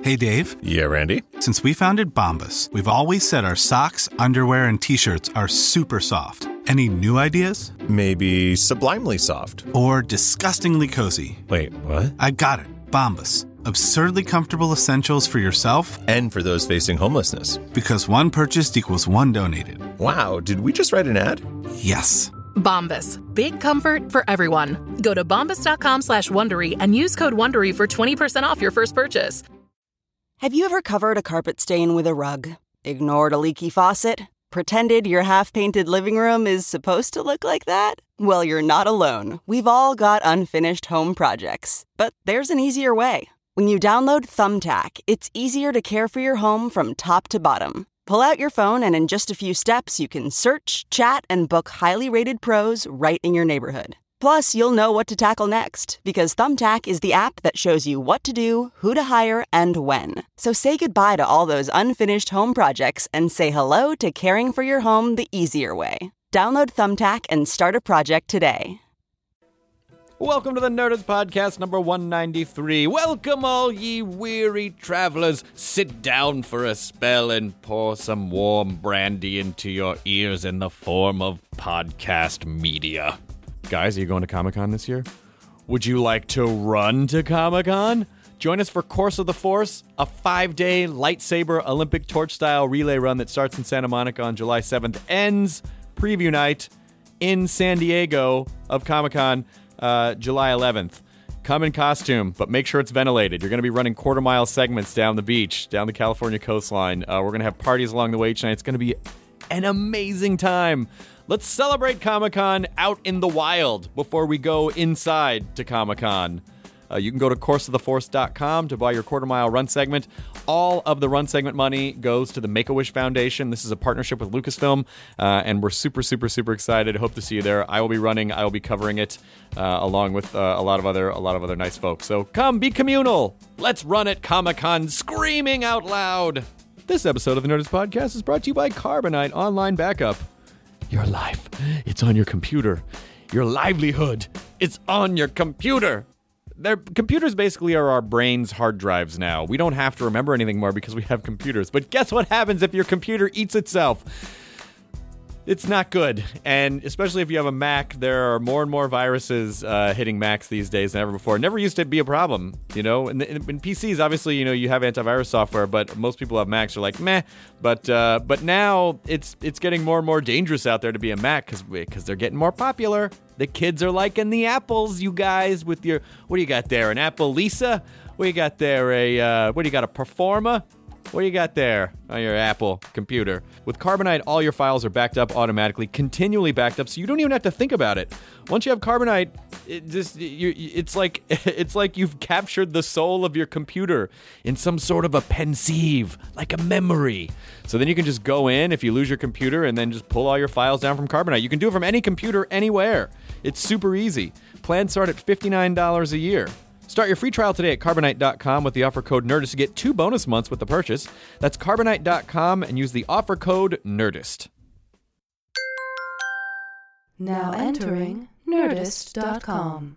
Hey, Dave. Yeah, Randy? Since we founded Bombas, we've always said our socks, underwear, and T-shirts are super soft. Any new ideas? Maybe sublimely soft. Or disgustingly cozy. Wait, what? I got it. Bombas. Absurdly comfortable essentials for yourself and for those facing homelessness. Because one purchased equals one donated. Wow, did we just write an ad? Yes. Bombas. Big comfort for everyone. Go to bombas.com/Wondery and use code WONDERY for 20% off your first purchase. Have you ever covered a carpet stain with a rug? Ignored a leaky faucet? Pretended your half-painted living room is supposed to look like that? Well, you're not alone. We've all got unfinished home projects. But there's an easier way. When you download Thumbtack, it's easier to care for your home from top to bottom. Pull out your phone and in just a few steps, you can search, chat, and book highly rated pros right in your neighborhood. Plus, you'll know what to tackle next, because Thumbtack is the app that shows you what to do, who to hire, and when. So say goodbye to all those unfinished home projects and say hello to caring for your home the easier way. Download Thumbtack and start a project today. Welcome to the Nerdist Podcast number 193. Welcome all ye weary travelers. Sit down for a spell and pour some warm brandy into your ears in the form of podcast media. Guys, are you going to Comic-Con this year? Would you like to run to Comic-Con? Join us for Course of the Force, a 5-day lightsaber Olympic torch-style relay run that starts in Santa Monica on July 7th, ends preview night in San Diego of Comic-Con July 11th. Come in costume, but make sure it's ventilated. You're going to be running quarter-mile segments down the beach, down the California coastline. We're going to have parties along the way each night. It's going to be an amazing time. Let's celebrate Comic-Con out in the wild before we go inside to Comic-Con. You can go to courseoftheforce.com to buy your quarter-mile run segment. All of the run segment money goes to the Make-A-Wish Foundation. This is a partnership with Lucasfilm, and we're super, super, super excited. Hope to see you there. I will be running. I will be covering it along with a lot of other nice folks. So come, be communal. Let's run at Comic-Con screaming out loud. This episode of the Nerdist Podcast is brought to you by Carbonite Online Backup. Your life, it's on your computer. Your livelihood, it's on your computer. Their computers basically are our brain's hard drives now. We don't have to remember anything more because we have computers. But guess what happens if your computer eats itself? It's not good. And especially if you have a Mac, there are more and more viruses hitting Macs these days than ever before. It never used to be a problem, you know. In PCs, obviously, you know, you have antivirus software, but most people have Macs are like, meh. But now it's getting more and more dangerous out there to be a Mac because they're getting more popular. The kids are liking the Apples, you guys, with your, what do you got there, an Apple Lisa? What do you got there, a Performa? What do you got there on your Apple computer? With Carbonite, all your files are backed up automatically, continually backed up, so you don't even have to think about it. Once you have Carbonite, it's like you've captured the soul of your computer in some sort of a pensieve, like a memory. So then you can just go in if you lose your computer and then just pull all your files down from Carbonite. You can do it from any computer anywhere. It's super easy. Plans start at $59 a year. Start your free trial today at Carbonite.com with the offer code NERDIST to get 2 bonus months with the purchase. That's Carbonite.com and use the offer code NERDIST. Now entering Nerdist.com.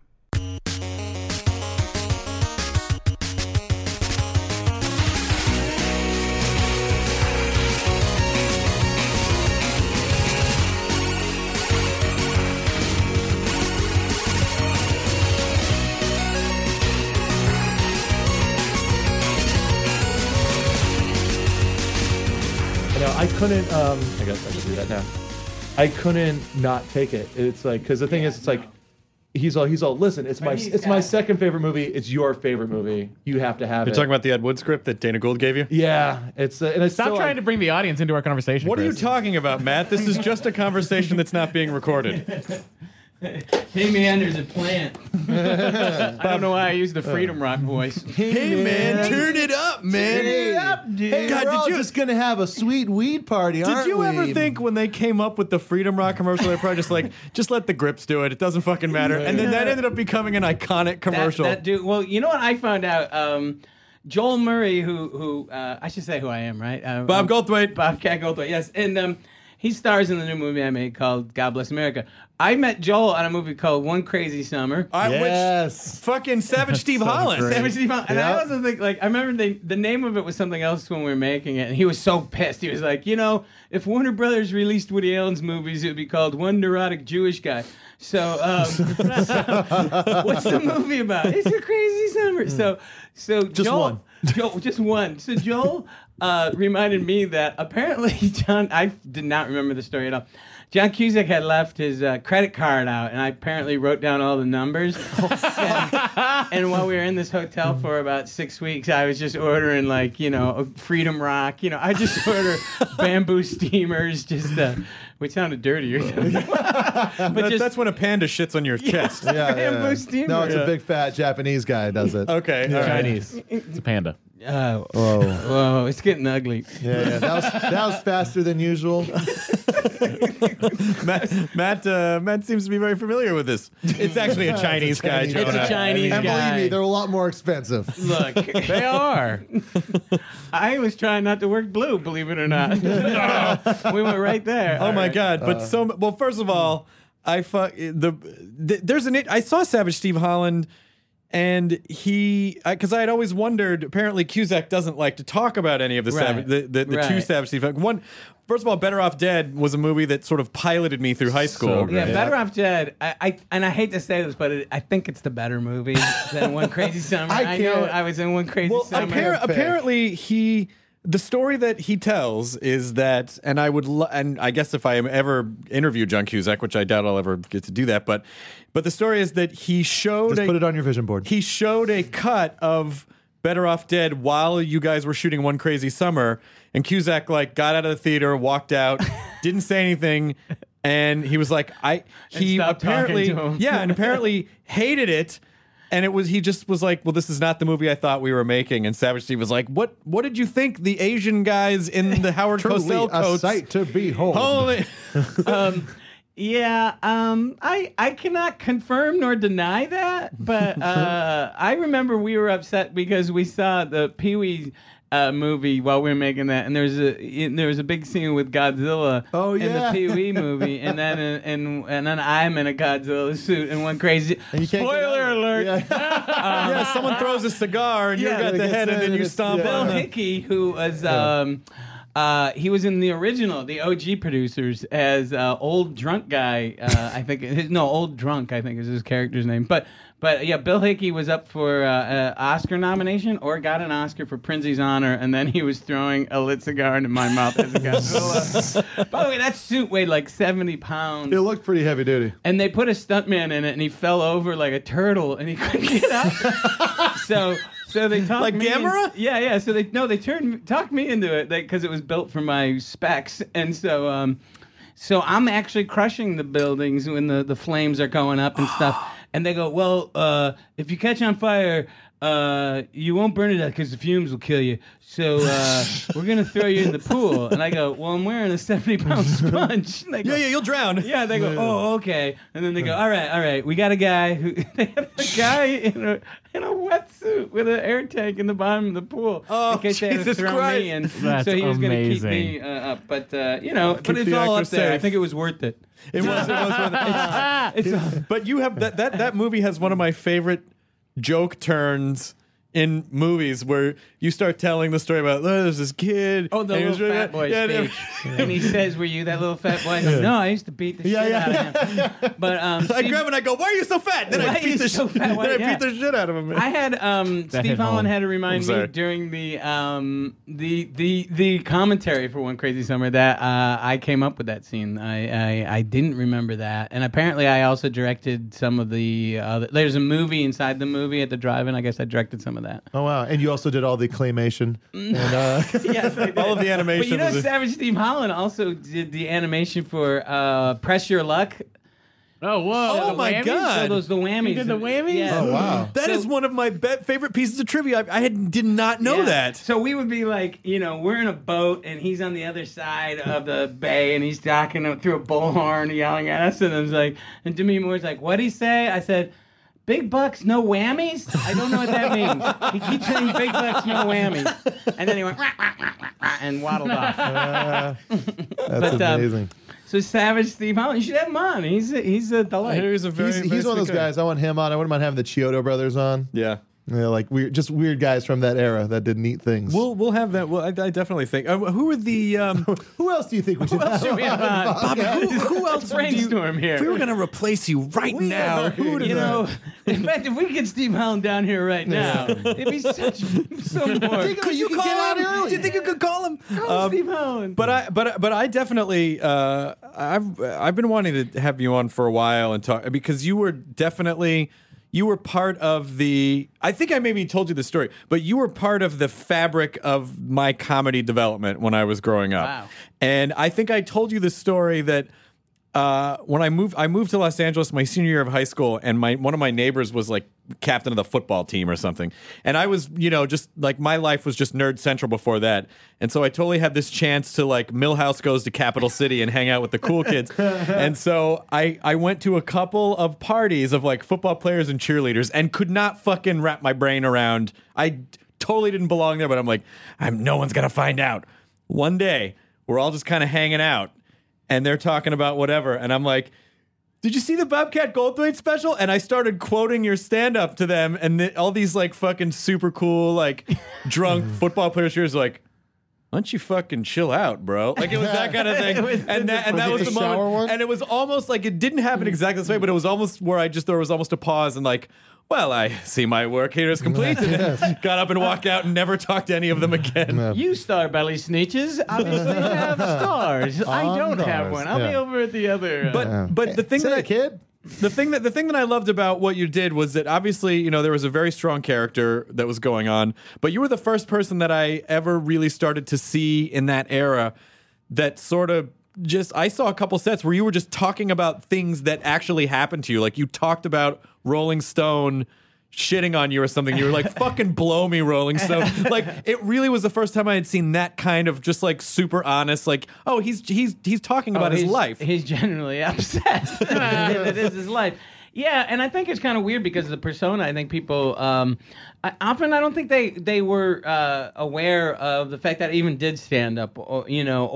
I couldn't. I guess I can do that now. I couldn't not take it. It's like, because the thing is, it's like he's all. Listen, it's my second favorite movie. It's your favorite movie. You have to have it. You're talking about the Ed Wood script that Dana Gould gave you? Yeah, it's. And it's Stop trying to bring the audience into our conversation. What Chris. are you talking about, Matt? This is just a conversation that's not being recorded. Hey man, there's a plant. I don't know why I use the Freedom Rock voice. Hey man, turn it up, man. Turn it up, dude. Hey, God, we're all just gonna have a sweet weed party, aren't we? Did you ever think when they came up with the Freedom Rock commercial, they're probably just like, just let the grips do it. It doesn't fucking matter. And then that ended up becoming an iconic commercial. That dude. Well, you know what I found out? Joel Murray, who I should say who I am, right? Bob Goldthwait. Bobcat Goldthwait, yes. And he stars in the new movie I made called God Bless America. I met Joel on a movie called One Crazy Summer. Yes. Which fucking Savage Steve Holland. Savage Steve Holland. And I also think, like, I remember the name of it was something else when we were making it, and he was so pissed. He was like, you know, if Warner Brothers released Woody Allen's movies, it would be called One Neurotic Jewish Guy. So, what's the movie about? It's a crazy summer. So Just Joel, one. Just one. So Joel reminded me that apparently John, I did not remember the story at all. John Cusack had left his credit card out, and I apparently wrote down all the numbers. And while we were in this hotel for about 6 weeks, I was just ordering, like, you know, Freedom Rock. You know, I just order bamboo steamers, which sounded dirtier. That's when a panda shits on your chest. Bamboo steamer. No, it's a big fat Japanese guy does it. Okay. all right. Chinese. It's a panda. Whoa, it's getting ugly. Yeah. That was faster than usual. Matt seems to be very familiar with this. It's actually a Chinese guy, It's a Jonah. It's a Chinese And guy. believe me, they're a lot more expensive. Look, They are. I was trying not to work blue, believe it or not. We went right there. Oh All my right. God! But well, first of all, I saw Savage Steve Holland, and because I had always wondered. Apparently, Cusack doesn't like to talk about any of the Right. the two Right. Savage Steve. One, first of all, Better Off Dead was a movie that sort of piloted me through high school. great. Yeah, Better Off Dead. I hate to say this, but I think it's the better movie than One Crazy Summer. I know can't- I was in One Crazy Well, Summer. apparently the story that he tells is that, and I guess if I am ever interview John Cusack, which I doubt I'll ever get to do that, but the story is that he showed Just put it on your vision board. he showed a cut of Better Off Dead while you guys were shooting One Crazy Summer, and Cusack like got out of the theater, walked out, didn't say anything, and he was like, he stopped talking apparently to him. and apparently hated it. And he just was like, well, this is not the movie I thought we were making. And Savage Steve was like, what did you think? The Asian guys in the Howard Truly Cosell a coats. sight to behold. Holy. I cannot confirm nor deny that, but I remember we were upset because we saw the Pee-wee movie while we were making that, and there was a big scene with Godzilla in the Pee-wee movie, and then I'm in a Godzilla suit and One Crazy. And you can't get Spoiler out. alert! Yeah. Yeah, someone throws a cigar and you Yeah, got it the gets head and in then and you it's- stomp yeah. on Bill it. Hickey, who was he was in the original, the OG producers, as old drunk guy. I think old drunk. I think is his character's name. But yeah, Bill Hickey was up for Oscar nomination or got an Oscar for Prince's Honor, and then he was throwing a lit cigar into my mouth as a Godzilla. By the way, that suit weighed like 70 pounds. It looked pretty heavy duty. And they put a stuntman in it, and he fell over like a turtle, and he couldn't get up. So they talked Like me Gamera? Yeah. So they talked me into it because it was built for my specs, and so I'm actually crushing the buildings when the flames are going up and stuff. And they go, well, if you catch on fire, you won't burn it out because the fumes will kill you. So we're gonna throw you in the pool. And I go, well, I'm wearing a 70-pound sponge. And they go, Yeah, you'll drown. yeah, they go, oh, okay. And then they go, all right. We got a guy who they have a guy in a wetsuit with an air tank in the bottom of the pool Oh, in case they had to Jesus throw Christ. me in. That's so he was going to keep amazing. me up, but but it's the all actor up there. I safe. think it was worth it. It was worth it. But you have that movie has one of my favorite joke turns in movies where you start telling the story about there's this kid. Oh, the and he little was fat boy yeah, speech. And he says, were you that little fat boy? I go, no, I used to beat the shit out of him. But I Steve- grab him and I go, why are you so fat? Then Why I are you beat the so fat? then Why- I yeah. beat the shit out of him. I had Steve hit Holland home. had to remind I'm me sorry. during the commentary for One Crazy Summer that I came up with that scene. I didn't remember that, and apparently I also directed some of the. There's a movie inside the movie at the drive-in. I guess I directed some of that. Oh wow! And you also did all the claymation. And, Yes, I did. all of the animation. But you know, was a- Savage Steve Holland also did the animation for Press Your Luck. Oh, whoa. Oh, The my whammies? God. So those the whammies. You did the whammies? Yeah. oh wow! That is one of my favorite pieces of trivia. I did not know Yeah. that. So we would be like, we're in a boat and he's on the other side of the bay and he's talking through a bullhorn yelling at us. And I was like, and Demi Moore's like, what'd he say? I said, big bucks, no whammies? I don't know what that means. He keeps saying big bucks, no whammies. And then he went, rah, rah, rah, rah, rah, and waddled off. That's amazing. So Savage Steve Holland, you should have him on. He's a delight. He's a He's one of those guys. I want him on. I wouldn't mind having the Chiodo brothers on. Yeah. Yeah, like weird guys from that era that did neat things. We'll have that. Well, I definitely think. Who are the? Who else do you think we should have? Should we have on? Bobby, who else? Brainstorm here. If we were going to replace you right now, who would You know, in fact, if we get Steve Holland down here right now, it'd be so more. Could you call him? Do you think you could call him? Call Steve Holland. But I definitely I've been wanting to have you on for a while and talk because you were definitely. You were part of the. I think I maybe told you the story, but you were part of the fabric of my comedy development when I was growing up. Wow. And I think I told you the story that when I moved to Los Angeles my senior year of high school, and one of my neighbors was like captain of the football team or something, and I was just like my life was just nerd central before that, and so I totally had this chance to like Millhouse Goes to Capital City and hang out with the cool kids, and so I went to a couple of parties of like football players and cheerleaders and could not fucking wrap my brain around. I totally didn't belong there, but I'm like, no one's gonna find out. One day we're all just kind of hanging out. And they're talking about whatever. And I'm like, did you see the Bobcat Goldthwait special? And I started quoting your stand-up to them. And all these like fucking super cool, like drunk football players here is like, why don't you fucking chill out, bro? Like it was that kind of thing. and that was the moment. One? And it was almost like it didn't happen exactly this way, but it was almost where there was almost a pause and like, well, I see my work here is complete. And got up and walked out and never talked to any of them again. You star belly sneeches obviously have stars. I don't have one. I'll be over at the other. But the thing kid. The thing that I loved about what you did was that obviously, there was a very strong character that was going on, but you were the first person that I ever really started to see in that era that sort of I saw a couple sets where you were just talking about things that actually happened to you. Like you talked about Rolling Stone shitting on you or something. You were like, fucking blow me, Rolling Stone. Like it really was the first time I had seen that kind of just like super honest, like, oh, he's talking about his life. He's genuinely upset. It is his life. Yeah, and I think it's kind of weird because the persona, I think people, I don't think they were aware of the fact that I even did stand up, or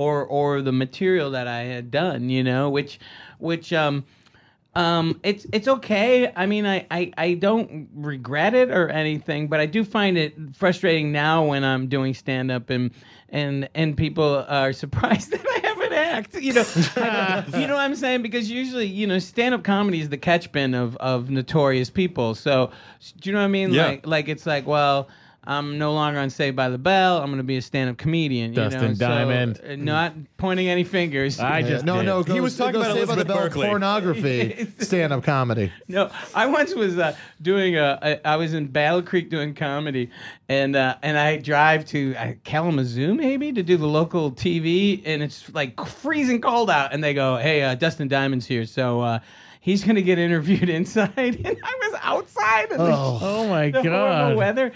the material that I had done, which it's okay. I mean, I don't regret it or anything, but I do find it frustrating now when I'm doing stand up and people are surprised that I have an act. You know what I'm saying? Because usually, stand up comedy is the catch bin of notorious people. So, do you know what I mean? Yeah. Like it's like, well, I'm no longer on Saved by the Bell. I'm going to be a stand-up comedian. Dustin Diamond. Not pointing any fingers. I just no. He was talking about Saved by the Elizabeth Bell Berkley. pornography stand-up comedy. No, I once was doing I was in Battle Creek doing comedy, and I drive to Kalamazoo maybe to do the local TV, and it's like freezing cold out, and they go, hey, Dustin Diamond's here, so he's going to get interviewed inside, and I was outside in Oh my the God. horrible weather,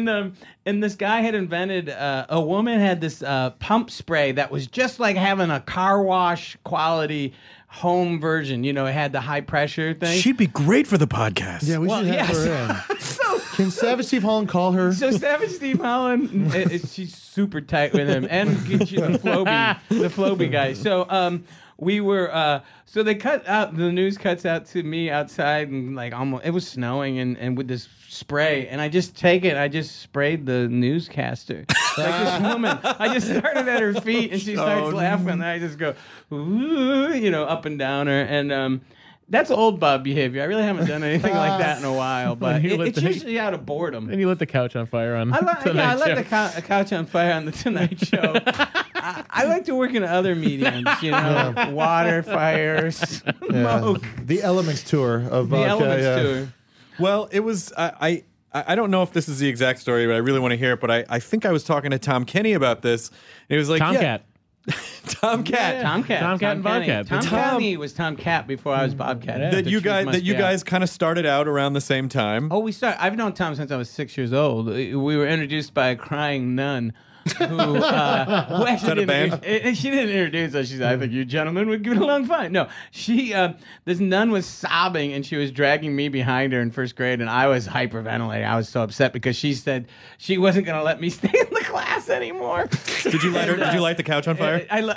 and this guy had invented, a woman had this pump spray that was just like having a car wash quality home version. It had the high pressure thing. She'd be great for the podcast. Yeah, we should have her in. Can Savage Steve Holland call her? So Savage Steve Holland, she's super tight with him, and she's the Floby guy. So we were so they cut out, the news cuts out to me outside, and like almost it was snowing, and with this spray, and I just sprayed the newscaster. Like this woman, I just started at her feet, and she starts laughing, and I just go, ooh, up and down her, and that's old Bob behavior. I really haven't done anything like that in a while, but it's usually out of boardom. And you lit the couch on fire on I Tonight lit Show. the couch on fire on the Tonight Show. I like to work in other mediums, water, fire, smoke. The Elements tour of The Elements tour. Well, it was I don't know if this is the exact story, but I really want to hear it. But I think I was talking to Tom Kenny about this, and he was like, Tomcat. Tomcat. Tomcat and Bobcat. Tom Kenny was Tomcat before I was Bobcat. That you guys kind of started out around the same time. Oh, I've known Tom since I was 6 years old. We were introduced by a crying nun. Who actually and she didn't introduce us. She said, I think you gentlemen would get along fine. No, this nun was sobbing, and she was dragging me behind her in first grade, and I was hyperventilating. I was so upset because she said she wasn't going to let me stay in the class anymore. Did you light the couch on fire? I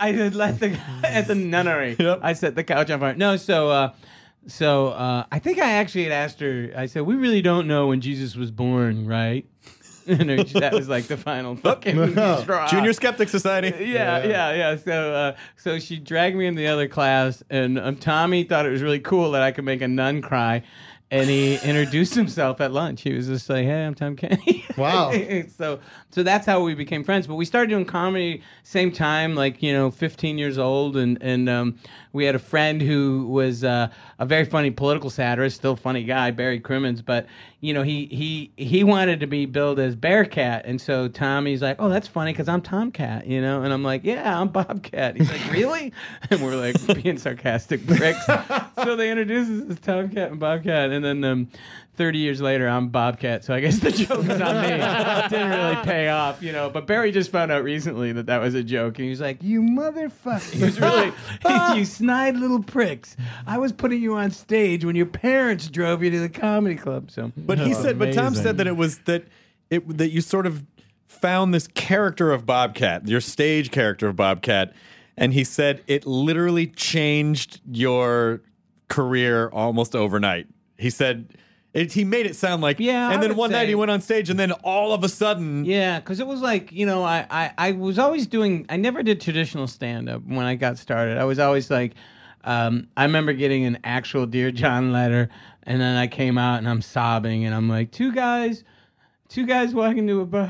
I had let the at the nunnery. Yep. I set the couch on fire. No, so I think I actually had asked her. I said, "We really don't know when Jesus was born, right?" And that was like the final fucking straw. Junior Skeptic Society. Yeah. So she dragged me in the other class, and Tommy thought it was really cool that I could make a nun cry. And he introduced himself at lunch. He was just like, "Hey, I'm Tom Kenny." Wow. So that's how we became friends. But we started doing comedy same time, 15 years old, and we had a friend who was a very funny political satirist, still a funny guy, Barry Crimmins. But he wanted to be billed as Bearcat, and so Tommy's like, "Oh, that's funny because I'm Tomcat," and I'm like, "Yeah, I'm Bobcat." He's like, "Really?" And we're like being sarcastic pricks. So they introduced us as Tomcat and Bobcat, and then 30 years later, I'm Bobcat. So I guess the joke is on me. It didn't really pay off, But Barry just found out recently that was a joke, and he was like, "You motherfucker!" He was really, "You snide little pricks. I was putting you on stage when your parents drove you to the comedy club." So, but Tom said that it was that you sort of found this character of Bobcat, your stage character of Bobcat, and he said it literally changed your career almost overnight. He said. He made it sound like, and then one night he went on stage, and then all of a sudden... Yeah, because it was like, I was always doing... I never did traditional stand-up when I got started. I was always like... I remember getting an actual Dear John letter, and then I came out, and I'm sobbing, and I'm like, two guys walking to a bar.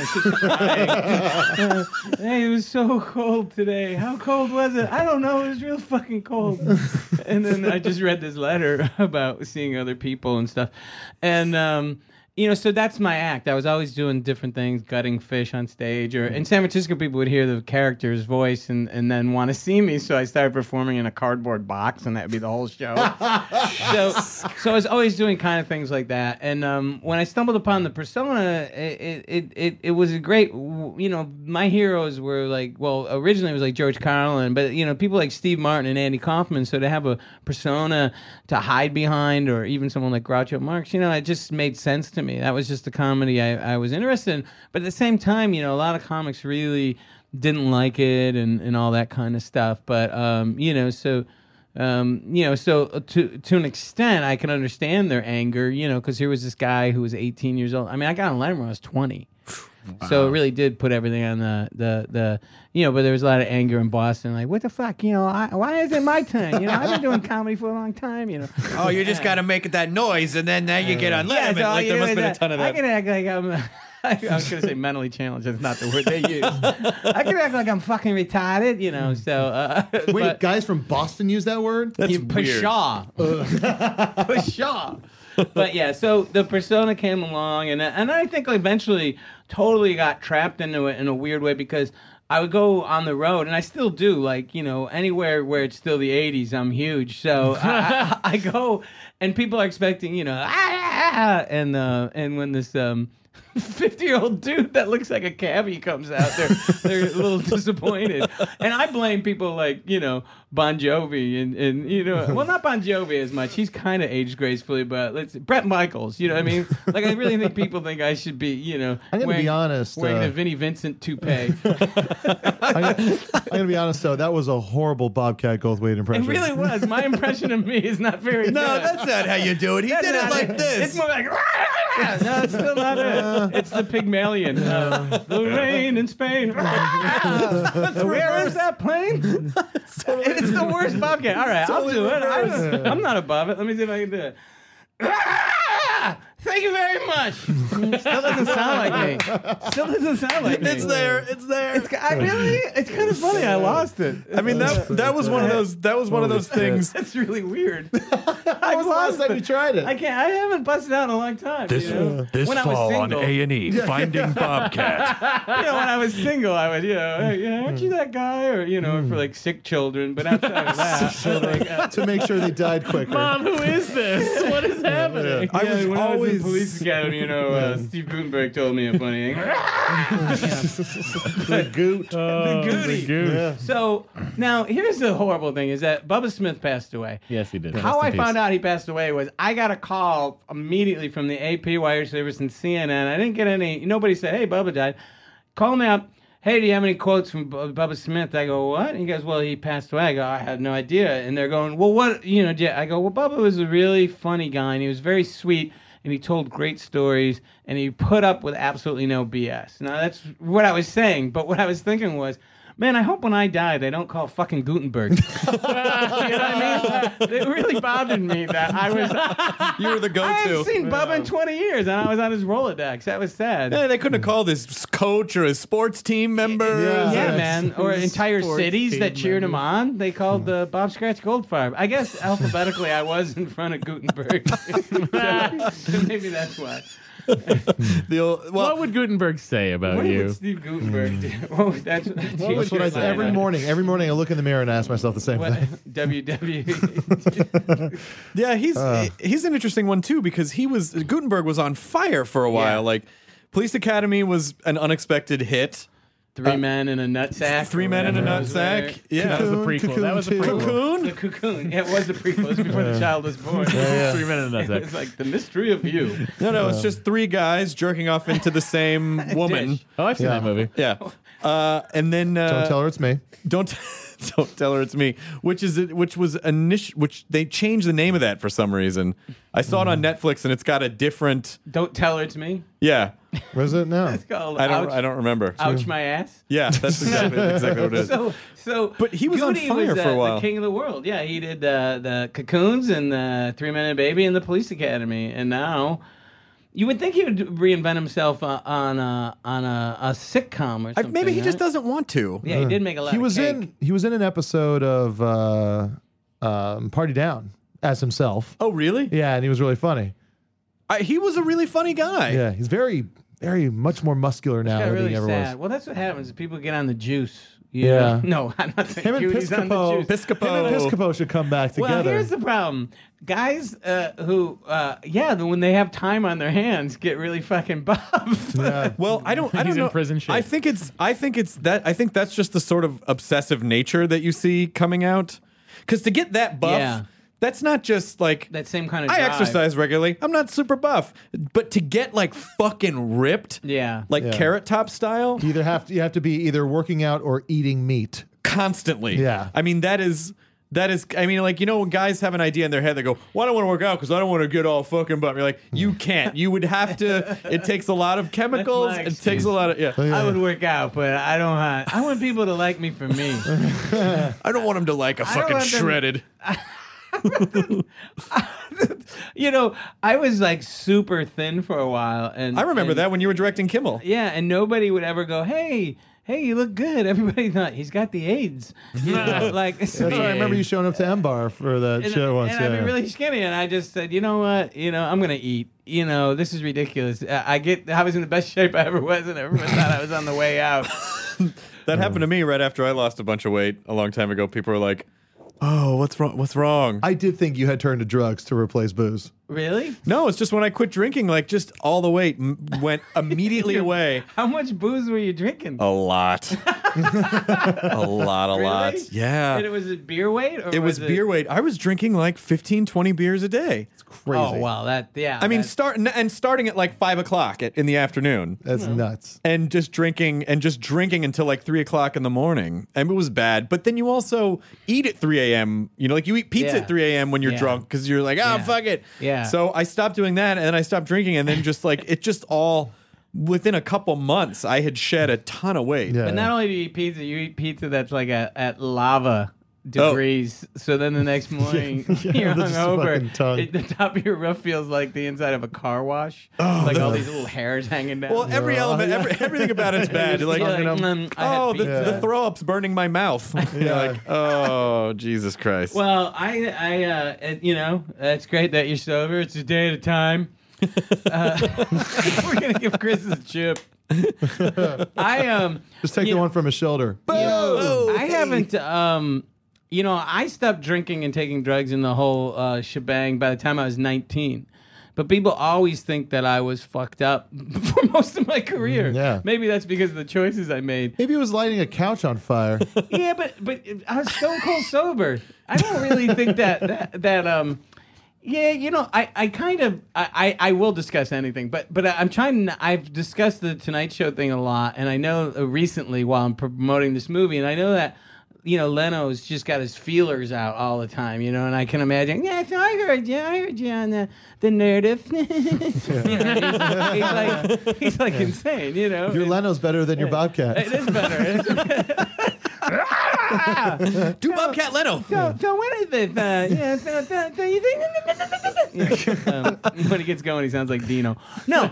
Hey, it was so cold today. How cold was it? I don't know. It was real fucking cold. And then I just read this letter about seeing other people and stuff. And, so that's my act. I was always doing different things, gutting fish on stage. Or in San Francisco, people would hear the character's voice and then want to see me. So I started performing in a cardboard box, and that would be the whole show. So I was always doing kind of things like that. And when I stumbled upon the persona, it was a great. My heroes were originally it was like George Carlin, but people like Steve Martin and Andy Kaufman. So to have a persona to hide behind, or even someone like Groucho Marx, it just made sense to me. That was just the comedy I was interested in. But at the same time, a lot of comics really didn't like it and all that kind of stuff. But so to an extent, I can understand their anger. Because here was this guy who was 18 years old. I mean, I got on Letterman when I was 20. Wow. So it really did put everything on the but there was a lot of anger in Boston, like, what the fuck, why is it my turn? I've been doing comedy for a long time, Oh, you just got to make that noise, and then now you get on Letterman. There must have been a ton of that. I can act like I was going to say mentally challenged. That's not the word they use. I can act like I'm fucking retarded, so... Wait, guys from Boston use that word? That's weird. Pshaw. Pshaw. But yeah, so the persona came along, and I think eventually totally got trapped into it in a weird way, because I would go on the road, and I still do, anywhere where it's still the 80s, I'm huge. So I go, and people are expecting, and when this 50-year-old dude that looks like a cabbie comes out, they're a little disappointed. And I blame people like, Bon Jovi and well, not Bon Jovi as much. He's kind of aged gracefully, but Bret Michaels, you know what I mean? Like, I really think people think I should be, I'm going to be honest. Wearing the Vinnie Vincent toupee. I'm going to be honest, though. That was a horrible Bobcat Goldthwait impression. It really was. My impression of me is not very good. No, that's not how you do it. He did it like this. It's more like, no, it's still not it. It's the Pygmalion. The rain in Spain. Where is that plane? It's the worst Bobcat. All right, I'll do it. I'm not above it. Let me see if I can do it. Thank you very much. Still doesn't sound like me. It's there. It's kind of funny. I lost it. I mean, that was one of those things. That's really weird. When was the last time you tried it? I haven't busted out in a long time. This when fall on A&E, Finding Bobcat. When I was single, I would, hey, aren't you that guy? Or, for like sick children. But outside of that, to make sure they died quicker. Mom, who is this? What is happening? I was when always I was in police academy, Steve Gutenberg told me a funny thing. The Goot. The Gootie. Yeah. So now here's the horrible thing: is that Bubba Smith passed away. Yes, he did. How I found out he passed away was I got a call immediately from the AP wire service and CNN. I didn't get any. Nobody said, "Hey, Bubba died." Called me up. hey, do you have any quotes from Bubba Smith? I go, what? And he goes, well, he passed away. I go, I had no idea. And they're going, well, what? I go, well, Bubba was a really funny guy, and he was very sweet, and he told great stories, and he put up with absolutely no BS. Now, that's what I was saying, but what I was thinking was, man, I hope when I die they don't call fucking Gutenberg. You know what I mean? It really bothered me that I was... You were the go-to. I hadn't seen Bubba in 20 years, and I was on his Rolodex. That was sad. Yeah, they couldn't have called his coach or his sports team member. Yeah, man. Or entire cities that cheered him on. They called the Bob Scratch Goldfarb. I guess alphabetically I was in front of Gutenberg. So maybe that's why. What would Gutenberg say about What you? would Steve Gutenberg do? That's what I every morning. Every morning I look in the mirror and ask myself the same thing. WWE. Yeah, he's an interesting one too because Gutenberg was on fire for a while. Yeah. Like, Police Academy was an unexpected hit. Three Men in a Nutsack. Three Men in a Nutsack. Yeah, That was the prequel. That was the prequel. Cocoon. The Cocoon. Yeah, it was the prequel. It was before the child was born. 3 Men in a It Nutsack. was like The Mystery of You. No, it's just three guys jerking off into the same woman. Dish. Oh, I've seen that movie. Yeah, and then Don't tell her it's me. Don't tell her it's me. Which they changed the name of that for some reason. I saw it on Netflix and it's got a different. Don't Tell Her It's Me. Yeah, Where's it now? It's called I don't remember. Ouch My Ass. Yeah, that's exactly what it is. So, But he was on Goody fire was, for a while. The king of the world. Yeah, he did the Cocoons and the 3 Men and a Baby and the Police Academy, and now you would think he would reinvent himself on a sitcom or something. Maybe he just right? doesn't want to. Yeah, he did make a lot. He of was cake. in an episode of Party Down as himself. Oh, really? Yeah, and he was really funny. He was a really funny guy. Yeah, he's very much more muscular now Got than really he ever sad. was. Well, that's what happens. People get on the juice. Yeah. No, I'm not saying Him and Goody's on the Piscopo, juice. him and Piscopo should come back together. Well, here's the problem. Guys when they have time on their hands, get really fucking buff. Yeah. Well, I don't He's in know. prison shape. I think that's just the sort of obsessive nature that you see coming out. Because to get that buff, Yeah. that's not just like That same kind of I drive. exercise regularly. I'm not super buff, but to get like fucking ripped, Yeah. like Yeah. Carrot Top style, you have to be either working out or eating meat. constantly. Yeah. I mean that is. I mean, like, when guys have an idea in their head, they go, well, I don't want to work out because I don't want to get all fucking buff. You're like, you can't. You would have to. It takes a lot of chemicals. That's my It takes excuse. a lot of, yeah. I would work out, but I don't want. I want people to like me for me. I don't want them to like a I don't fucking want them- shredded. I was like super thin for a while, and I remember that when you were directing Kimmel. Yeah, and nobody would ever go, hey, you look good. Everybody thought he's got the AIDS. You know, like That's why I remember you showing up to M-Bar for that show once. And I'd be really skinny, and I just said, you know what? I'm gonna eat. This is ridiculous. I was in the best shape I ever was, and everyone thought I was on the way out. That happened to me right after I lost a bunch of weight a long time ago. People were like, oh, what's wrong? What's wrong? I did think you had turned to drugs to replace booze. Really? No, it's just when I quit drinking, like just all the weight went immediately away. How much booze were you drinking? A lot. a lot. Really? Yeah. And it was it beer weight? Or It was beer weight. I was drinking like 15, 20 beers a day. It's crazy. Oh, wow. I mean, starting at like 5 o'clock in the afternoon. That's nuts. And just drinking until like 3 o'clock in the morning. And it was bad. But then you also eat at 3 a.m. Like you eat pizza Yeah. at 3 a.m. when you're Yeah. drunk because you're like, Yeah. fuck it. Yeah. So I stopped doing that and then I stopped drinking. And then just like, it just all, within a couple months, I had shed a ton of weight. Yeah. But not only do you eat pizza that's like at lava degrees. So then the next morning you're that's just fucking tongue. hungover. The top of your roof feels like the inside of a car wash. Like all these little hairs hanging down. Well, every element, everything about it's bad. You're like, I had pizza. the throw up's burning my mouth. You're like, oh, Jesus Christ. Well, it's great that you're sober. It's a day at a time. We're gonna give Chris a chip. Just take the one from his shoulder. I haven't. I stopped drinking and taking drugs in the whole shebang by the time I was 19. But people always think that I was fucked up for most of my career. Yeah. Maybe that's because of the choices I made. Maybe he was lighting a couch on fire. Yeah, but I was stone cold sober. I don't really think that Yeah, I will discuss anything, but I've discussed the Tonight Show thing a lot, and I know recently while I'm promoting this movie, and I know that, Leno's just got his feelers out all the time, and I can imagine, so I heard you on the Nerdist. he's like insane, Your Leno's better than your Bobcat. It is better. Do Bobcat Leno. So what is this? So you think? When he gets going, he sounds like Dino. No.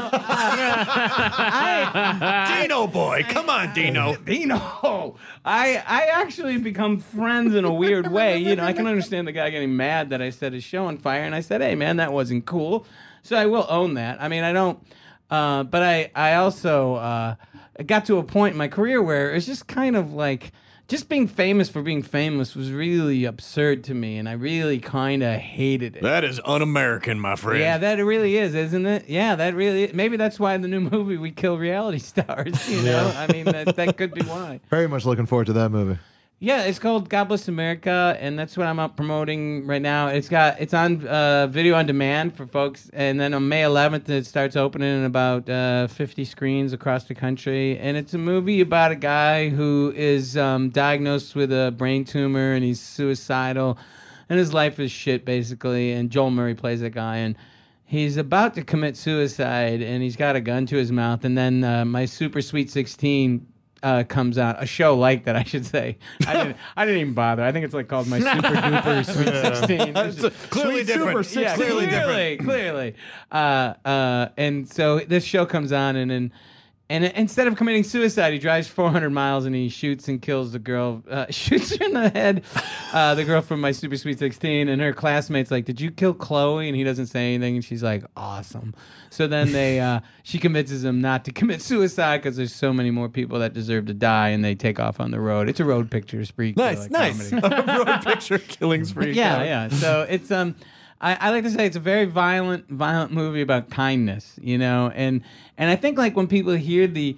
Dino boy, come on, Dino. Dino. I actually become friends in a weird way. I can understand the guy getting mad that I set his show on fire, and I said, hey, man, that wasn't cool. So I will own that. I mean, I don't, but I also got to a point in my career where it's just kind of like, just being famous for being famous was really absurd to me, and I really kind of hated it. That is un-American, my friend. Yeah, that really is, isn't it? Yeah, that really is. Maybe that's why in the new movie we kill reality stars, Yeah. I mean, that could be why. Very much looking forward to that movie. Yeah, it's called God Bless America, and that's what I'm out promoting right now. It's on video on demand for folks, and then on May 11th it starts opening in about 50 screens across the country. And it's a movie about a guy who is diagnosed with a brain tumor, and he's suicidal, and his life is shit basically. And Joel Murray plays that guy, and he's about to commit suicide, and he's got a gun to his mouth. And then My Super Sweet 16 comes out, a show like that, I should say. I didn't even bother. I think it's like called My Super Duper Sweet 16. Clearly different. Yeah, clearly. And so this show comes on, and instead of committing suicide, he drives 400 miles and he shoots and kills the girl. Shoots her in the head, the girl from My Super Sweet 16, and her classmate's like, "Did you kill Chloe?" And he doesn't say anything, and she's like, "Awesome." So then she convinces him not to commit suicide because there's so many more people that deserve to die, and they take off on the road. It's a road picture spree. Nice. A road picture killing spree. Yeah. So it's I like to say it's a very violent movie about kindness, and I think like when people hear the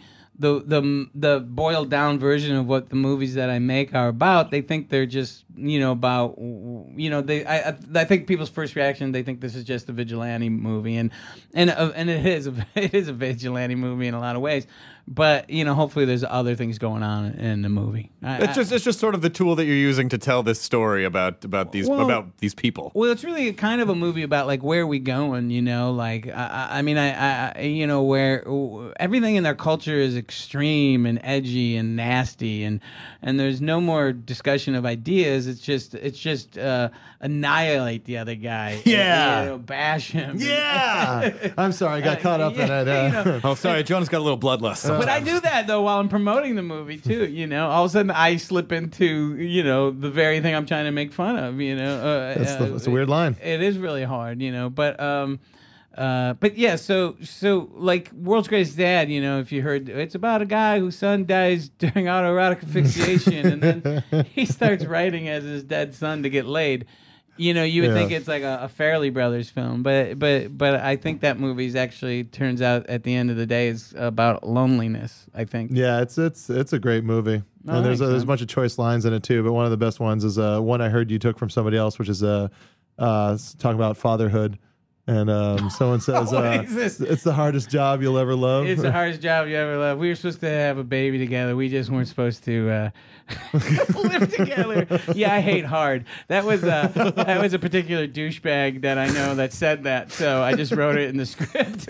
boiled down version of what the movies that I make are about, they think they're just about I think people's first reaction, they think this is just a vigilante movie, and it is a vigilante movie in a lot of ways. But hopefully there's other things going on in the movie. It's just sort of the tool that you're using to tell this story about these people. Well, it's really kind of a movie about like where are we going, like where everything in their culture is extreme and edgy and nasty, and there's no more discussion of ideas. It's just annihilate the other guy. Yeah, bash him. Yeah. I'm sorry, I got caught up in it. Oh, sorry, John's got a little bloodlust. But I do that though while I'm promoting the movie too. All of a sudden I slip into the very thing I'm trying to make fun of. It's a weird line. It is really hard, But yeah, so like World's Greatest Dad, if you heard, it's about a guy whose son dies during autoerotic asphyxiation, and then he starts writing as his dead son to get laid. You would think it's like a Farrelly Brothers film, but I think that movie's actually turns out at the end of the day is about loneliness. I think. Yeah, it's a great movie, and there's a bunch of choice lines in it too. But one of the best ones is one I heard you took from somebody else, which is talking about fatherhood. And someone says, it's the hardest job you'll ever love. It's the hardest job you ever love. We were supposed to have a baby together. We just weren't supposed to live together. Yeah, I hate hard. That was a particular douchebag that I know that said that, so I just wrote it in the script.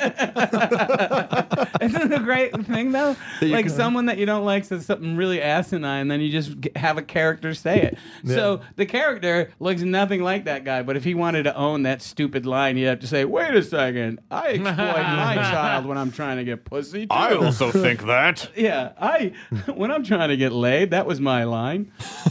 Isn't it a great thing, though? Like someone that you don't like says something really asinine, then you just have a character say it. Yeah. So the character looks nothing like that guy, but if he wanted to own that stupid line, you'd have to say, wait a second, I exploit my child when I'm trying to get pussy, too. I also think that. Yeah, when I'm trying to get laid, that was my line.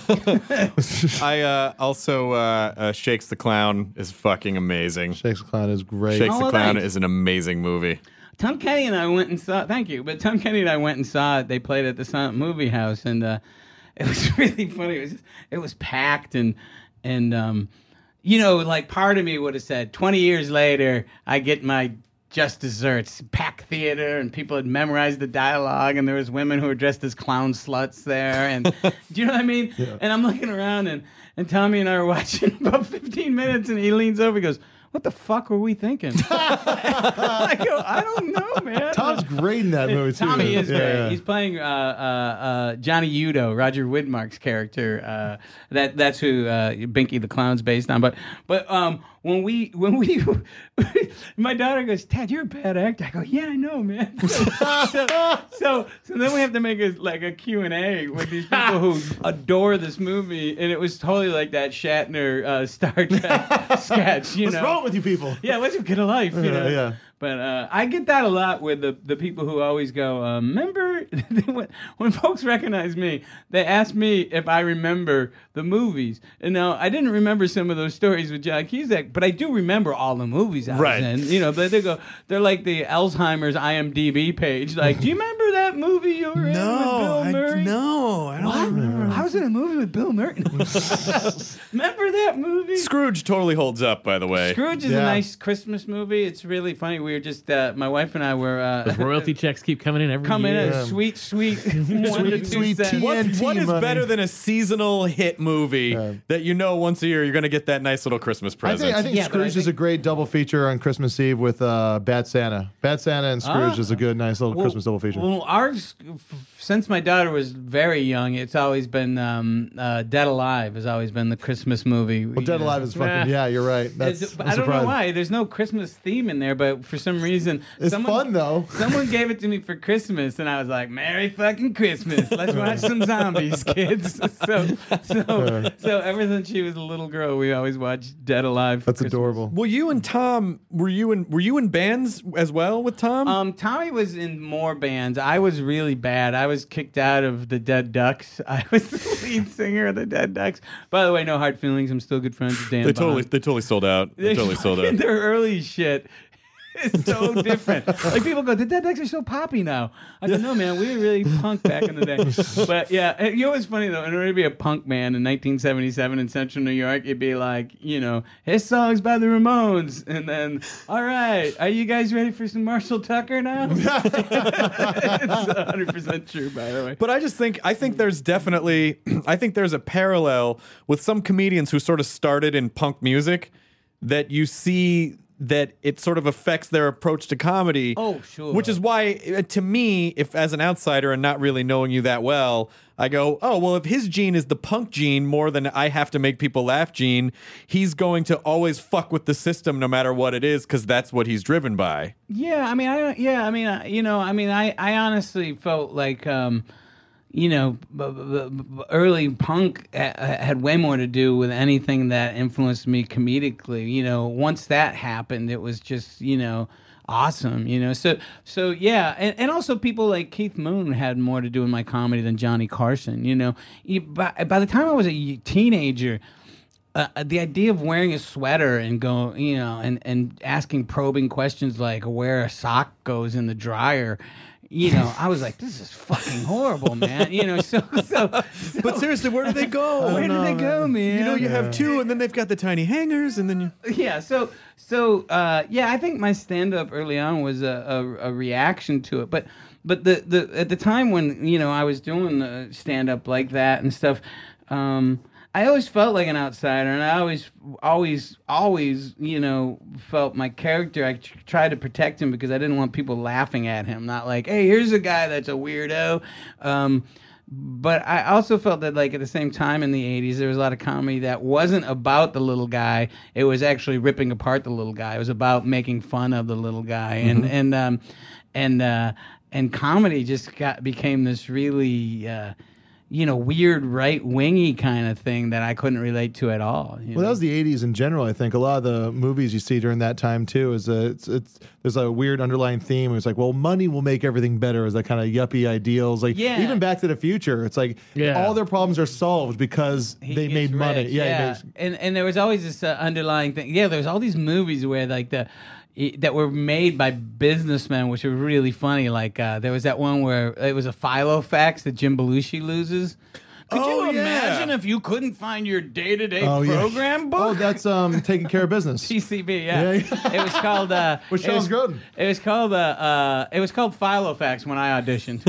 I also, Shakes the Clown is fucking amazing. Shakes the Clown is great. Shakes the Clown is an amazing movie. Tom Kenny and I went and saw, thank you, but Tom Kenny and I went and saw it. They played at the Silent Movie House, and it was really funny. It was packed, and like part of me would have said, 20 years later, I get my just desserts, packed theater, and people had memorized the dialogue, and there was women who were dressed as clown sluts there, and do you know what I mean? Yeah. And I'm looking around, and Tommy and I are watching about 15 minutes, and he leans over, he goes, "What the fuck were we thinking?" I go, "I don't know, man." Tom's great in that movie too. Tommy is great. Yeah. He's playing Johnny Udo, Roger Widmark's character. That's who Binky the Clown's based on. But when we my daughter goes, "Dad, you're a bad actor." I go, "Yeah, I know, man." So then we have to make a Q&A with these people who adore this movie, and it was totally like that Shatner Star Trek sketch. What's wrong with you people? Yeah, let's get a life. You know? Yeah. But I get that a lot with the people who always go, remember, when folks recognize me, they ask me if I remember the movies. And now, I didn't remember some of those stories with John Cusack, but I do remember all the movies I was in. You know, but they're like the Alzheimer's IMDb page. Like, do you remember that movie you were in with Bill Murray? I don't remember. I was in a movie with Bill Murray. Remember that movie? Scrooge totally holds up, by the way. Scrooge is a nice Christmas movie. It's really funny. We were just, my wife and I were... Those royalty checks keep coming in every year. Coming in, sweet 1 to 2 cents. What is better than a seasonal hit movie that you know once a year you're going to get that nice little Christmas present? I think Scrooge is a great double feature on Christmas Eve with Bad Santa. Bad Santa and Scrooge is a good, nice little Christmas double feature. Well, ours, since my daughter was very young, it's always been Dead Alive has always been the Christmas movie. Well, Dead Alive is fucking, yeah, you're right. That's I don't know why. There's no Christmas theme in there, but for some reason... It's fun, though. Someone gave it to me for Christmas, and I was like, Merry fucking Christmas. Let's watch some zombies, kids. So ever since she was a little girl, we always watched Dead Alive for That's Christmas. adorable. Well, you and Tom, were you in bands as well with Tom? Tommy was in more bands. I was really bad. I was kicked out of the Dead Ducks. I was the lead singer of the Dead Ducks. By the way, no hard feelings. I'm still good friends with Dan Bond. They totally sold out. They totally sold out. Their early shit is so different. Like, people go, the Dead Ducks are so poppy now. I go, no, man, we were really punk back in the day. But yeah, you know what's funny though? In order to be a punk band in 1977 in Central New York, it'd be like, you know, his song's by the Ramones, and then, all right, are you guys ready for some Marshall Tucker now? It's 100% true, by the way. But I think there's definitely, I think there's a parallel with some comedians who sort of started in punk music that you see that it sort of affects their approach to comedy. Oh, sure. Which is why, to me, if as an outsider and not really knowing you that well, I go, oh, well, if his gene is the punk gene more than I have to make people laugh gene, he's going to always fuck with the system no matter what it is, because that's what he's driven by. Yeah, I mean, I honestly felt like... you know, early punk had way more to do with anything that influenced me comedically. You know, once that happened, it was just, you know, awesome. You know, so yeah, and also people like Keith Moon had more to do with my comedy than Johnny Carson. You know, by the time I was a teenager. The idea of wearing a sweater and go, you know, and asking probing questions like where a sock goes in the dryer. You know, I was like, this is fucking horrible, man. You know, so but seriously, where do they go? Where do they go, man? You know, you have two, and then they've got the tiny hangers, and then you... Yeah, I think my stand-up early on was a reaction to it. But the at the time when, you know, I was doing the stand-up like that and stuff, I always felt like an outsider, and I always, you know, felt my character. I tried to protect him because I didn't want people laughing at him. Not like, hey, here's a guy that's a weirdo. But I also felt that, like, at the same time in the 80s, there was a lot of comedy that wasn't about the little guy. It was actually ripping apart the little guy. It was about making fun of the little guy, and comedy just became this really. You know, weird right-wingy kind of thing that I couldn't relate to at all. Well, that was the 80s in general, I think. A lot of the movies you see during that time, too, is there's a weird underlying theme. It's like, well, money will make everything better, is that kind of yuppie ideals. Like, even Back to the Future, it's like all their problems are solved because they made money. Yeah. And there was always this underlying thing. Yeah, there's all these movies where, like, that were made by businessmen, which were really funny. Like there was that one where it was a Filofax that Jim Belushi loses. Could you imagine Imagine if you couldn't find your day-to-day Oh, yeah. program book. Oh, that's taking care of business. TCB, yeah. It was called With Charles Grodin. It was called Filofax when I auditioned.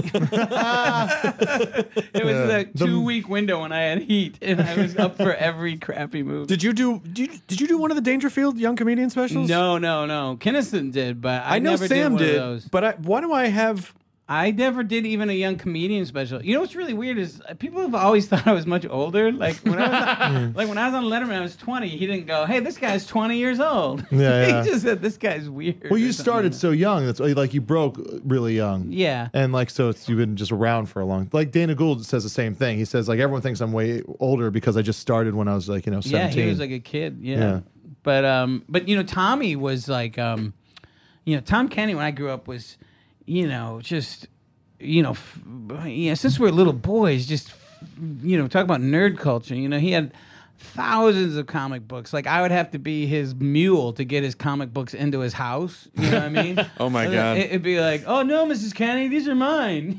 It was a 2-week window when I had heat, and I was up for every crappy movie. Did you do one of the Dangerfield Young Comedian specials? No. Kinnison did, but I know never Sam did one of those. but why do I have? I never did even a young comedian special. You know what's really weird is people have always thought I was much older. Like when I was when I was on Letterman, I was 20. He didn't go, "Hey, this guy's 20 years old." Yeah. He just said, "This guy's weird." Well, you started so young. That's like you broke really young. Yeah. And like so, you've been just around for a long. Like Dana Gould says the same thing. He says like everyone thinks I'm way older because I just started when I was like 17. Yeah, he was like a kid. Yeah. But Tommy was like Tom Kenny when I grew up was, just. Since we're little boys, just talk about nerd culture. He had thousands of comic books. Like I would have to be his mule to get his comic books into his house. You know what I mean? Oh my God! It'd be like, oh no, Mrs. Kenny, these are mine.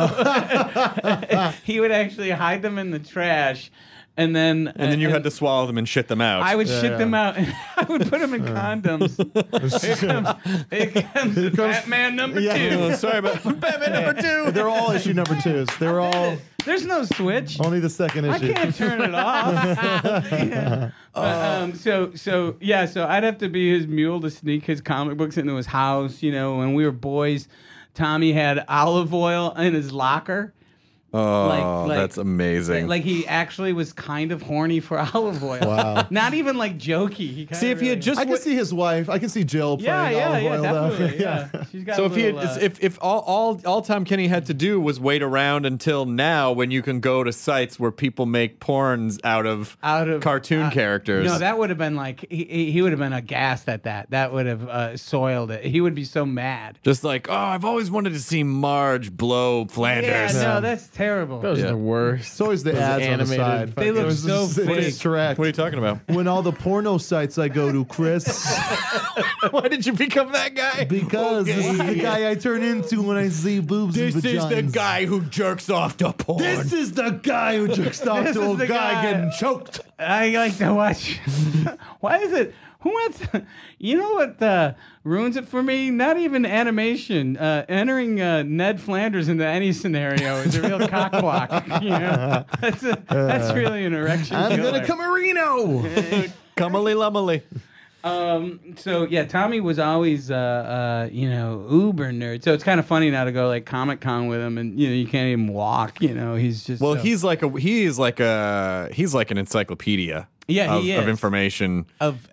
He would actually hide them in the trash. And then you had to swallow them and shit them out. I would shit them out, and I would put them in condoms. Here comes Batman number 2. Sorry, but Batman number 2. They're all issue number 2s. They're all. There's no switch. Only the second issue. I can't turn it off. So I'd have to be his mule to sneak his comic books into his house. When we were boys, Tommy had olive oil in his locker. Oh, that's amazing. Like he actually was kind of horny for olive oil. Wow. Not even like jokey. If he had just, I can see his wife. I can see Jill playing olive oil. Definitely. Yeah. She's got so if all Tom Kenny had to do was wait around until now, when you can go to sites where people make porns out of cartoon characters. No, that would have been like he would have been aghast at that. That would have soiled it. He would be so mad. Just like, I've always wanted to see Marge blow Flanders. Yeah, no, that's terrible. Those are the worst. It's always the ads on the side. They look so fake. Correct. What are you talking about? When all the porno sites I go to, Chris. Why did you become that guy? Because this is the guy I turn into when I see boobs and vaginas. This is the guy who jerks off to porn. This is the guy who jerks off to a guy getting choked. I like to watch. Why is it? Who wants? You know what ruins it for me? Not even animation. Entering Ned Flanders into any scenario is a real cockblock. That's really an erection. I'm killer. gonna come Marino. Cummily lummily. Tommy was always uber nerd. So it's kind of funny now to go like Comic-Con with him, and you can't even walk. He's just he's like an encyclopedia. Yeah, he is. Of information of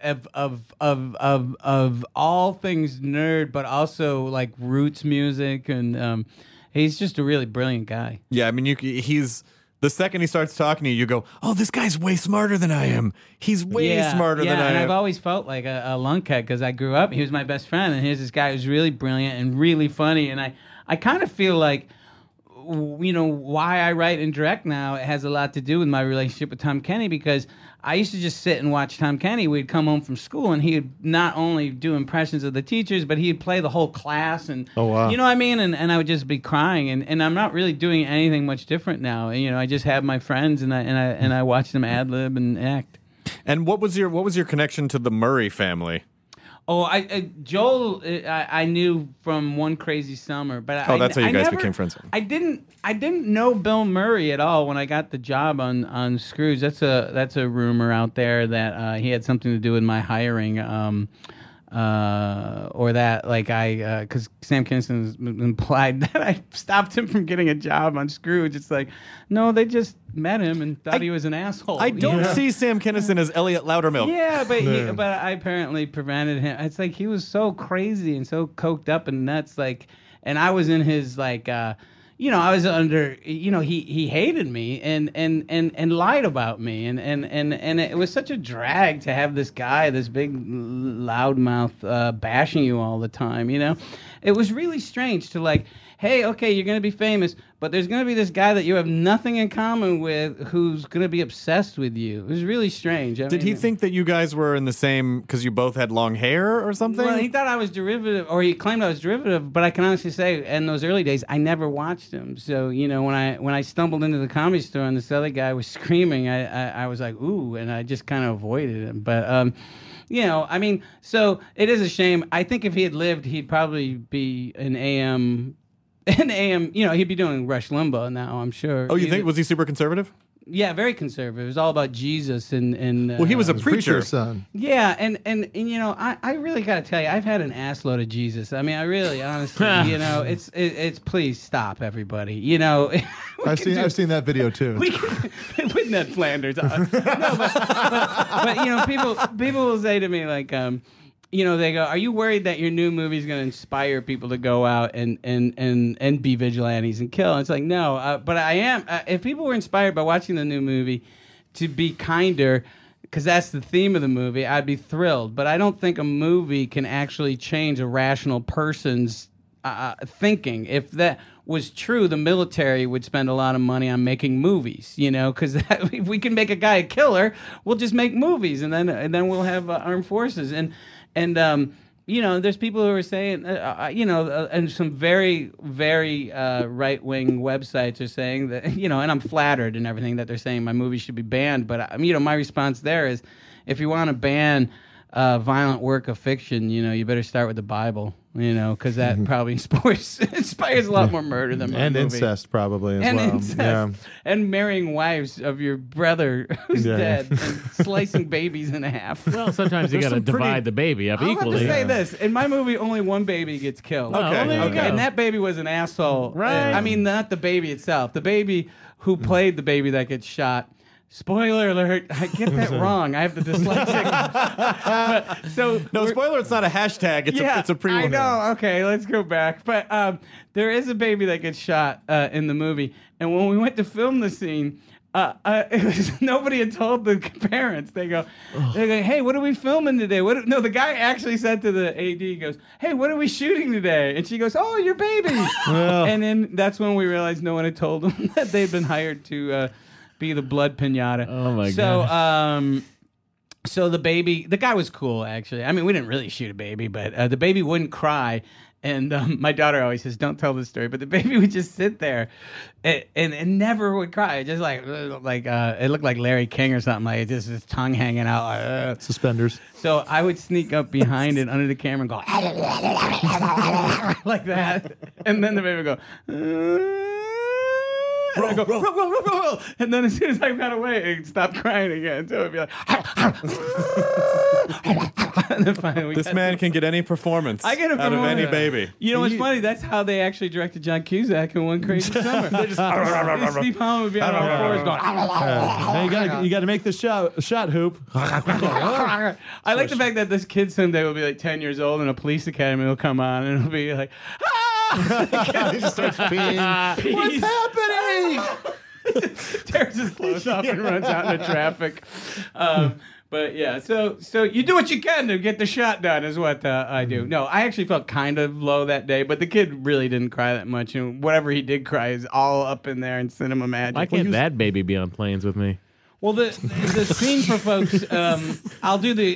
all things nerd, but also like roots music, and he's just a really brilliant guy. Yeah, I mean, he's the second he starts talking to you, you go, "Oh, this guy's way smarter than I am. He's way smarter than I am." And I've always felt like a lunkhead because I grew up. He was my best friend, and here's this guy who's really brilliant and really funny, and I kind of feel like, why I write and direct now, it has a lot to do with my relationship with Tom Kenny, because I used to just sit and watch Tom Kenny. We'd come home from school, and he'd not only do impressions of the teachers, but he'd play the whole class. And oh, wow. You know what I mean? And I would just be crying. And I'm not really doing anything much different now. I just have my friends, and I watch them ad-lib and act. And what was your connection to the Murray family? Oh, Joel, I knew from One Crazy Summer, but that's how you guys became friends. I didn't know Bill Murray at all when I got the job on Scrooge. That's a rumor out there that he had something to do with my hiring, or that because Sam Kinison implied that I stopped him from getting a job on Scrooge. It's like, no, they just met him and thought he was an asshole. I don't see Sam Kinison as Elliot Loudermilk. Yeah, but I apparently prevented him. It's like he was so crazy and so coked up and nuts. And I was in his I was under. He hated me and lied about me and it was such a drag to have this guy, this big loudmouth, bashing you all the time. It was really strange to hey, okay, you're going to be famous, but there's going to be this guy that you have nothing in common with who's going to be obsessed with you. It was really strange. Did he think that you guys were in the same, because you both had long hair or something? Well, he thought I was derivative, or he claimed I was derivative, but I can honestly say, in those early days, I never watched him. So, when I stumbled into the Comedy Store and this other guy was screaming, I was like, ooh, and I just kind of avoided him. But, so it is a shame. I think if he had lived, he'd probably be an AM, he'd be doing Rush Limbaugh now, I'm sure. Oh, you think? Was he super conservative? Yeah, very conservative. It was all about Jesus and well, he was a preacher. Son. Yeah, and I really got to tell you, I've had an ass load of Jesus. I mean, I really, honestly, it's please stop, everybody. I've seen that video too. With Ned Flanders. No, but people will say to me like, they go, are you worried that your new movie is going to inspire people to go out and be vigilantes and kill? And it's like, no, but I am. If people were inspired by watching the new movie to be kinder, because that's the theme of the movie, I'd be thrilled. But I don't think a movie can actually change a rational person's thinking. If that was true, the military would spend a lot of money on making movies, because if we can make a guy a killer, we'll just make movies, and then we'll have armed forces. And there's people who are saying, and some very, very right-wing websites are saying that, and I'm flattered and everything that they're saying my movie should be banned. But, my response there is, if you want to ban violent work of fiction, you better start with the Bible, because that probably inspires a lot more murder than my movie. Incest probably as and well. Incest. Yeah. And marrying wives of your brother who's dead and slicing babies in half. Well, sometimes you got to divide the baby up I'll equally. have to say this. In my movie, only one baby gets killed. Okay. And that baby was an asshole. Right. I mean, not the baby itself. The baby who played the baby that gets shot. Spoiler alert, I get that wrong. I have the dyslexic. No, spoiler, it's not a hashtag. It's a pre-warning. I know. Okay, let's go back. But there is a baby that gets shot in the movie. And when we went to film the scene, nobody had told the parents. They go, hey, what are we filming today? No, the guy actually said to the AD, he goes, hey, what are we shooting today? And she goes, oh, your baby. And then that's when we realized no one had told them that they'd been hired to be the blood pinata. Oh my god. So the guy was cool actually. I mean, we didn't really shoot a baby, but the baby wouldn't cry. And my daughter always says, don't tell this story, but the baby would just sit there and never would cry. Just like it looked like Larry King or something, like just his tongue hanging out. Suspenders. So I would sneak up behind it under the camera and go like that. And then the baby would go, and I go, roll. And then as soon as I got away, it stopped crying again. So it'd be like, and then finally this man can get any performance out of any baby. You know what's funny? That's how they actually directed John Cusack in One Crazy Summer. Steve Holland would be on all fours going. You got to make the shot hoop. I like the fact that this kid someday will be like 10 years old and a police academy will come on and it'll be like, He just starts peeing. What's happening? Tears his clothes off and runs out into traffic. But yeah, so you do what you can to get the shot done is what I do. No, I actually felt kind of low that day, but the kid really didn't cry that much. And whatever he did cry is all up in there in cinema magic. Why can't that baby be on planes with me? Well, the scene for folks, I'll do the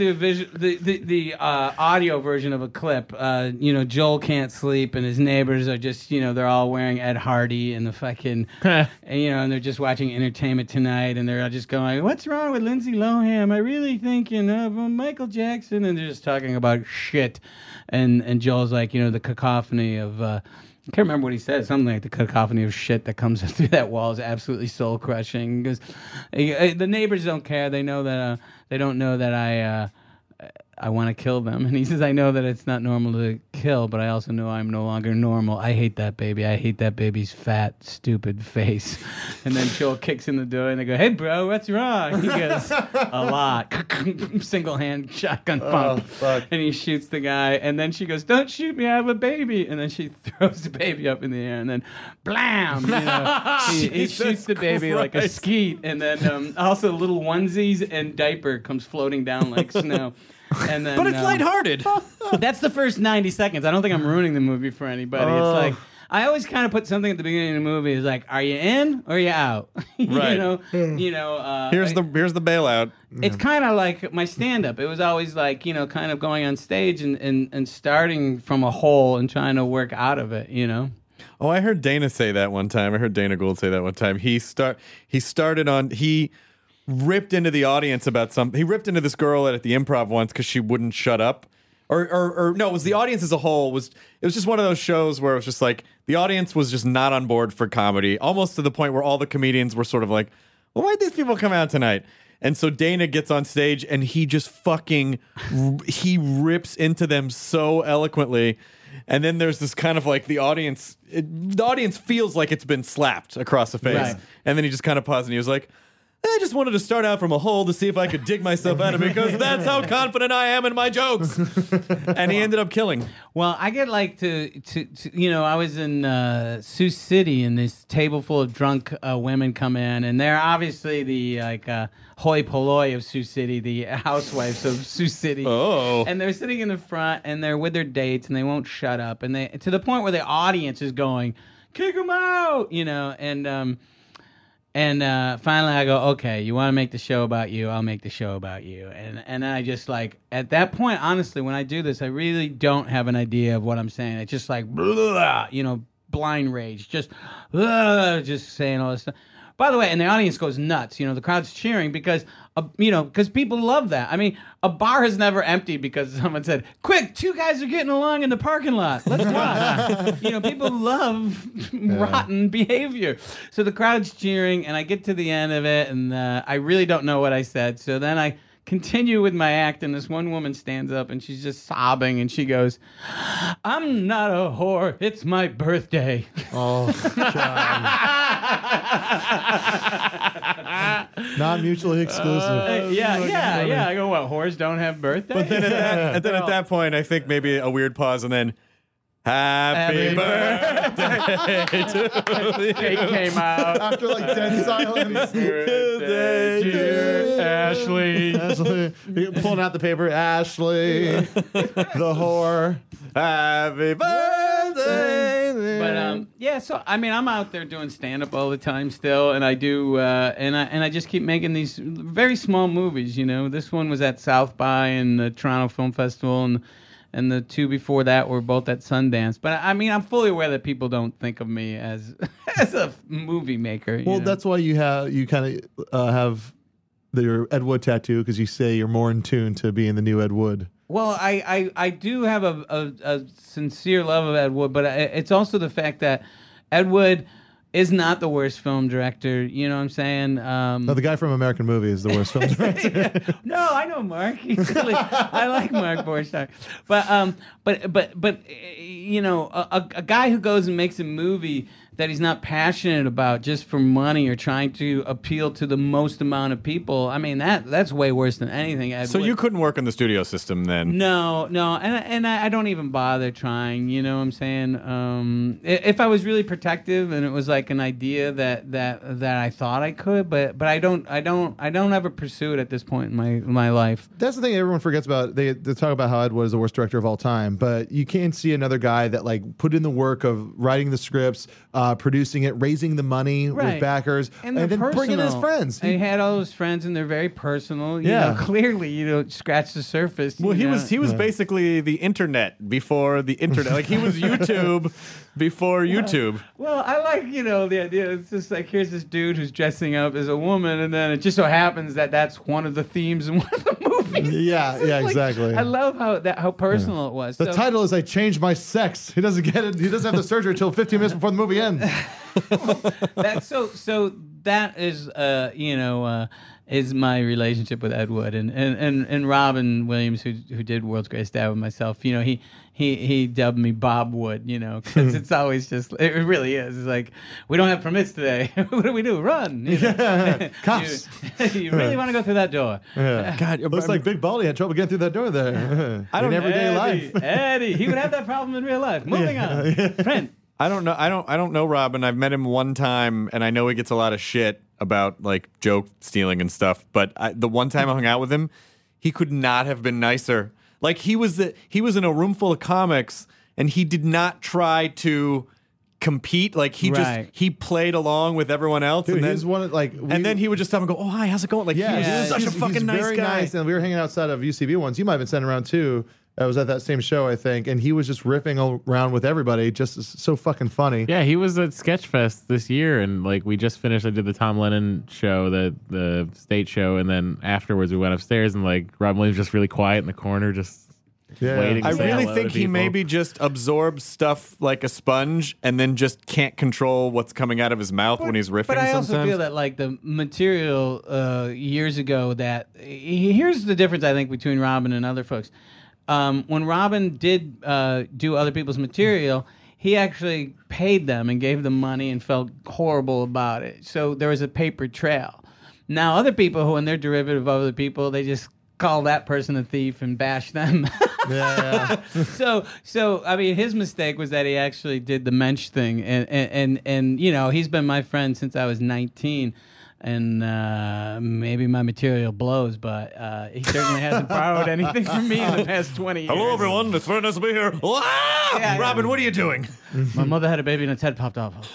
audio version of a clip. Joel can't sleep, and his neighbors are just, they're all wearing Ed Hardy and the fucking, and they're just watching Entertainment Tonight, and they're just going, "What's wrong with Lindsay Lohan? I really thinking of Michael Jackson," and they're just talking about shit, and Joel's like, the cacophony of. I can't remember what he said. Something like the cacophony of shit that comes through that wall is absolutely soul crushing. Because the neighbors don't care. They know that they don't know that I want to kill them. And he says, I know that it's not normal to kill, but I also know I'm no longer normal. I hate that baby. I hate that baby's fat, stupid face. And then Joel kicks in the door and they go, "Hey, bro, what's wrong?" He goes, "A lot." Single hand shotgun pump. Oh, fuck. And he shoots the guy. And then she goes, "Don't shoot me, I have a baby." And then she throws the baby up in the air and then blam! He shoots the baby like a skeet. And then also little onesies and diaper comes floating down like snow. And then, but it's lighthearted. That's the first 90 seconds. I don't think I'm ruining the movie for anybody. It's like I always kind of put something at the beginning of the movie. Is like, are you in or are you out? Right. Here's the bailout. It's kind of like my stand-up. It was always like, kind of going on stage and starting from a hole and trying to work out of it, Oh, I heard Dana say that one time. I heard Dana Gould say that one time. He ripped into the audience about something. He ripped into this girl at the Improv once because she wouldn't shut up. Or no, it was the audience as a whole. It was just one of those shows where it was just like the audience was just not on board for comedy, almost to the point where all the comedians were sort of like, well, why'd these people come out tonight? And so Dana gets on stage and he just he rips into them so eloquently. And then there's this kind of like the audience feels like it's been slapped across the face. Right. And then he just kind of paused and he was like, I just wanted to start out from a hole to see if I could dig myself out of it because that's how confident I am in my jokes. And he ended up killing. Well, I get like to I was in Sioux City and this table full of drunk women come in and they're obviously the hoi polloi of Sioux City, the housewives of Sioux City. Oh. And they're sitting in the front and they're with their dates and they won't shut up. And they to the point where the audience is going, kick them out, And finally I go, okay, you want to make the show about you, I'll make the show about you. And I just like, at that point, honestly, when I do this, I really don't have an idea of what I'm saying. It's just like, blah, blind rage, just saying all this stuff. By the way, and the audience goes nuts. The crowd's cheering because people love that. I mean, a bar has never emptied because someone said, "Quick, two guys are getting along in the parking lot. Let's watch." People love rotten behavior. So the crowd's cheering, and I get to the end of it, and I really don't know what I said. So then I continue with my act, and this one woman stands up, and she's just sobbing, and she goes, "I'm not a whore. It's my birthday." Oh, God. Not mutually exclusive. Yeah. I go, what, whores don't have birthdays? But then at that point, I think maybe a weird pause, and then, Happy birthday to you. Cake came out. After like dead silence. Birthday to Ashley. You're pulling out the paper. Ashley. The whore. Happy birthday. But so I mean, I'm out there doing stand-up all the time still, and I do, and I just keep making these very small movies. This one was at South by and the Toronto Film Festival, and the two before that were both at Sundance. But I mean, I'm fully aware that people don't think of me as a movie maker. Well, that's why you kind of have your Ed Wood tattoo, because you say you're more in tune to being the new Ed Wood. Well, I do have a sincere love of Ed Wood, but it's also the fact that Ed Wood is not the worst film director. You know what I'm saying? No, the guy from American Movie is the worst film director. No, I know Mark. I like Mark Borchardt. But a guy who goes and makes a movie that he's not passionate about just for money or trying to appeal to the most amount of people, I mean, that's way worse than anything. So you couldn't work in the studio system then? No, and I don't even bother trying. You know what I'm saying? If I was really protective and it was like an idea that I thought I could, but I don't ever pursue it at this point in my life. That's the thing everyone forgets about. They talk about how Ed Wood is the worst director of all time, but you can't see another guy that like put in the work of writing the scripts, producing it, raising the money with backers, and then bringing in his friends. He had all those friends, and they're very personal. You know, clearly, scratch the surface. Well, he was basically the internet before the internet. Like he was YouTube before YouTube. Well, I like the idea. It's just like, here's this dude who's dressing up as a woman, and then it just so happens that that's one of the themes in one of the movies. Yeah, exactly. I love how personal it was. The title is "I Changed My Sex." He doesn't get it. He doesn't have the surgery until 15 minutes before the movie ends. So that is is my relationship with Ed Wood and Robin Williams, who did World's Greatest Dad with myself. He dubbed me Bob Wood. Because it's always just, it really is. It's like, we don't have permits today. What do we do? Run. Cops. You really want to go through that door? Yeah. God, looks like Big Baldy had trouble getting through that door there. In everyday life. Eddie, he would have that problem in real life. Moving on. Friend. I don't know Robin. I've met him one time, and I know he gets a lot of shit about like joke stealing and stuff. But the one time I hung out with him, he could not have been nicer. Like he was in a room full of comics, and he did not try to compete. Like he played along with everyone else, Dude, and then he's one of, like, and then he would just have him go, "Oh, hi, how's it going?" Like he was such a fucking nice very guy. nice. And we were hanging outside of UCB once. You might have been sent around too. I was at that same show, I think, and he was just riffing around with everybody, just so fucking funny. Yeah, he was at Sketchfest this year, and like we just finished. I did the Tom Lennon show, the state show, and then afterwards we went upstairs, and like Robin Williams just really quiet in the corner, just waiting. I to say really hello think to he people. maybe just absorbs stuff like a sponge, and then just can't control what's coming out of his mouth when he's riffing. But I also sometimes. feel that like the material years ago, that here's the difference I think between Robin and other folks. When Robin did do other people's material, he actually paid them and gave them money and felt horrible about it. So there was a paper trail. Now other people who, when they're derivative of other people, they just call that person a thief and bash them. So I mean, his mistake was that he actually did the mensch thing, and you know, he's been my friend since I was 19. And maybe my material blows, but he certainly hasn't borrowed anything from me in the past 20 years. Hello, everyone. It's very nice to be here. Robin, what are you doing? My mother had a baby and its head popped off.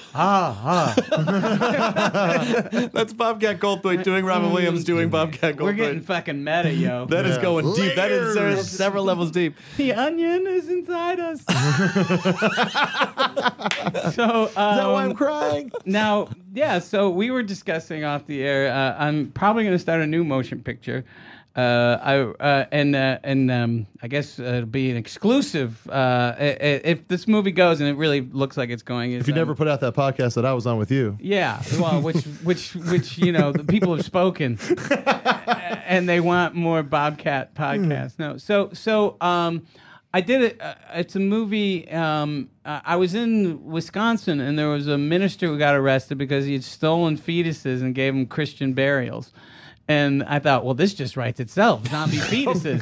That's Bobcat Goldthwait doing Robin Williams doing Bobcat Goldthwait. We're getting fucking meta, yo. That is going deep. That is several levels deep. The onion is inside us. So Is that why I'm crying? Now, yeah, so we were discussing off the air. I'm probably going to start a new motion picture. I guess it'll be an exclusive. If this movie goes, and it really looks like it's going, If you never put out that podcast that I was on with you. yeah, well, which you know, the people have spoken, and they want more Bobcat podcasts. No, so I did it. It's a movie. I was in Wisconsin, and there was a minister who got arrested because he had stolen fetuses and gave them Christian burials. And I thought, well, this just writes itself. Zombie fetuses.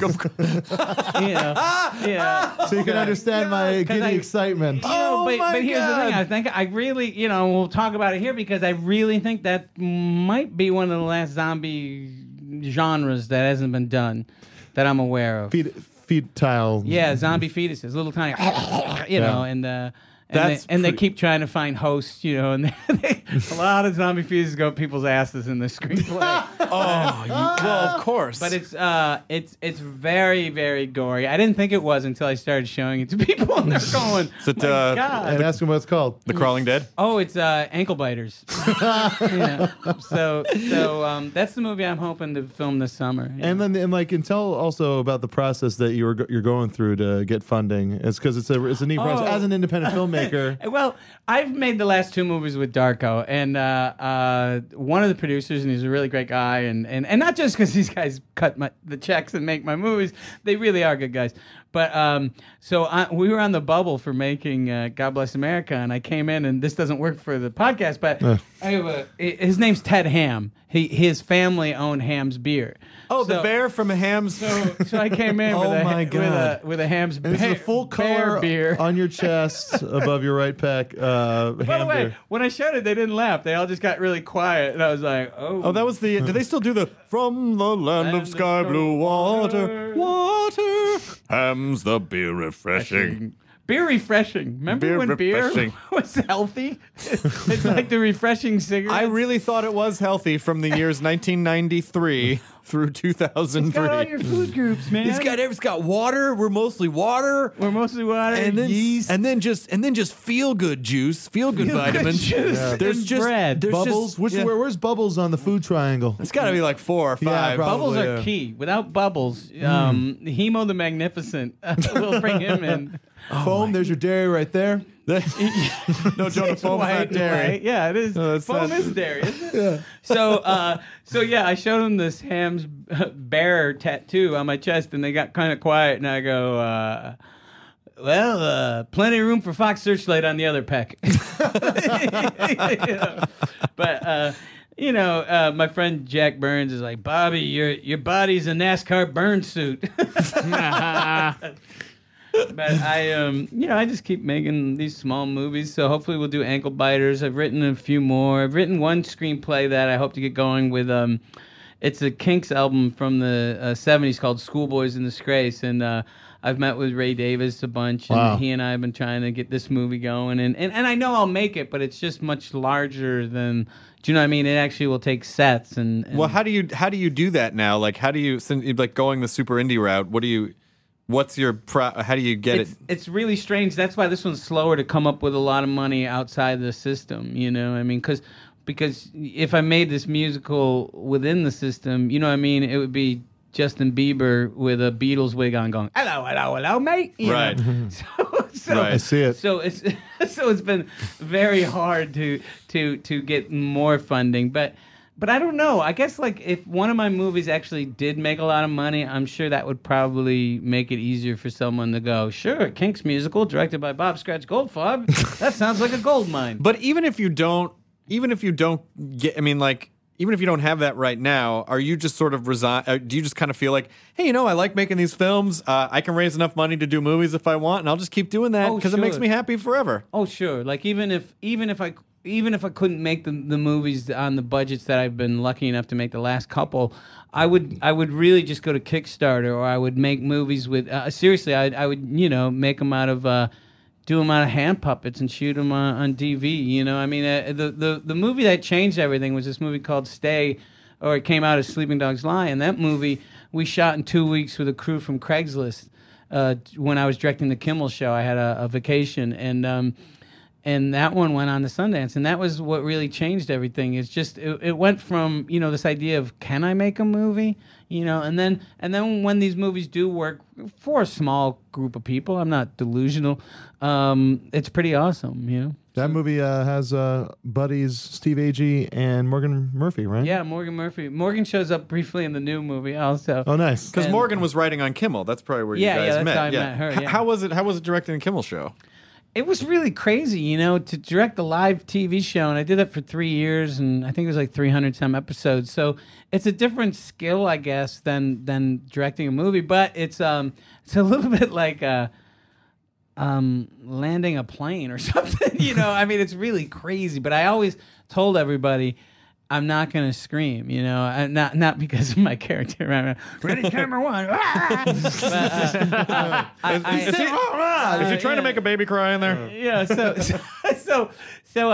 Yeah. So you can understand my giddy excitement. But here's the thing. I think I really, we'll talk about it here because I really think that might be one of the last zombie genres that hasn't been done that I'm aware of. Fetile. Yeah, zombie fetuses, little tiny, and they keep trying to find hosts, and a lot of zombie fetuses go up people's asses in the screenplay. Well, of course. But it's very, very gory. I didn't think it was until I started showing it to people, and they're going, Is it, "My God." And ask them what it's called. The Crawling Dead? Oh, it's ankle biters. So that's the movie I'm hoping to film this summer. And tell also about the process that you're going through to get funding. It's because it's a neat process as an independent filmmaker. Well, I've made the last 2 movies with Darko, and one of the producers, and he's a really great guy, and not just because these guys cut the checks and make my movies, they really are good guys. But we were on the bubble for making God Bless America, and I came in, and this doesn't work for the podcast, but I have his name's Ted Ham. His family owned Ham's beer. Oh, the bear from a Ham's. So I came in with a Ham's And this is a full color beer on your chest above your right pec. By the way, when I showed it, they didn't laugh. They all just got really quiet, and I was like, "Oh." Oh, that was the. Do they still do the "From the Land of Sky Blue Water, Ham's the beer refreshing"? Beer refreshing. Remember when beer was healthy? It's like the refreshing cigarette. I really thought it was healthy from the years 1993 through 2003. It's got all your food groups, man. It's got water. We're mostly water. And then yeast. and then just feel good juice, feel good vitamins. Juice. Yeah. And There's just bread. there's Bubbles? Just, Where's Bubbles on the food triangle? It's got to be like 4 or 5. Yeah, probably. Bubbles are key. Without Bubbles, Hemo the Magnificent will bring him in. Foam, there's your dairy right there. No, Jonah, foam's not dairy. Right? Yeah, it is. No, Foam is dairy, isn't it? Yeah. So yeah, I showed them this Ham's bear tattoo on my chest, and they got kind of quiet, and I go, plenty of room for Fox Searchlight on the other pec. But my friend Jack Burns is like, Bobby, your body's a NASCAR burn suit. But I just keep making these small movies. So hopefully we'll do Ankle Biters. I've written a few more. I've written one screenplay that I hope to get going with It's a Kinks album from the 70s called Schoolboys in Disgrace, and I've met with Ray Davis a bunch, and he and I have been trying to get this movie going, and I know I'll make it, but it's just much larger than. Do you know what I mean? It actually will take sets and well, how do you do that now? Like, how do you like going the super indie route? How do you get it? It's really strange. That's why this one's slower to come up with a lot of money outside the system. You know, I mean, because if I made this musical within the system, you know what I mean, it would be Justin Bieber with a Beatles wig on, going, "Hello, mate." You right. know? So I see it. So it's been very hard to get more funding, but I don't know. I guess like if one of my movies actually did make a lot of money, I'm sure that would probably make it easier for someone to go, sure, Kinks musical directed by Bob Scratch Goldfarb. That sounds like a gold mine. But even if you don't get, I mean, like, even if you don't have that right now, are you just sort of do you just kind of feel like, hey, you know, I like making these films. I can raise enough money to do movies if I want, and I'll just keep doing that because it makes me happy forever. Oh, sure. Like even if I couldn't make the movies on the budgets that I've been lucky enough to make the last couple, I would really just go to Kickstarter, or I would make movies with seriously. I would make them out of. Do them out of hand puppets and shoot them on DV. You know, I mean, the movie that changed everything was this movie called Stay, or it came out as Sleeping Dogs Lie. And that movie we shot in 2 weeks with a crew from Craigslist. When I was directing the Kimmel Show, I had a vacation, and that one went on to Sundance, and that was what really changed everything. It's just it went from this idea of, can I make a movie, and then when these movies do work for a small group of people, I'm not delusional. It's pretty awesome, That movie has buddies Steve Agee and Morgan Murphy, right? Yeah, Morgan Murphy. Morgan shows up briefly in the new movie also. Oh, nice. Because Morgan was writing on Kimmel. That's probably where you guys that's met. How I met her. Yeah. How was it directing the Kimmel Show? It was really crazy, to direct a live TV show, and I did that for 3 years, and I think it was like 300 some episodes. So it's a different skill, I guess, than directing a movie, but it's a little bit like landing a plane or something. I mean, it's really crazy. But I always told everybody, I'm not going to scream, not because of my character. Ready, camera one. Is he trying to make a baby cry in there? Yeah. So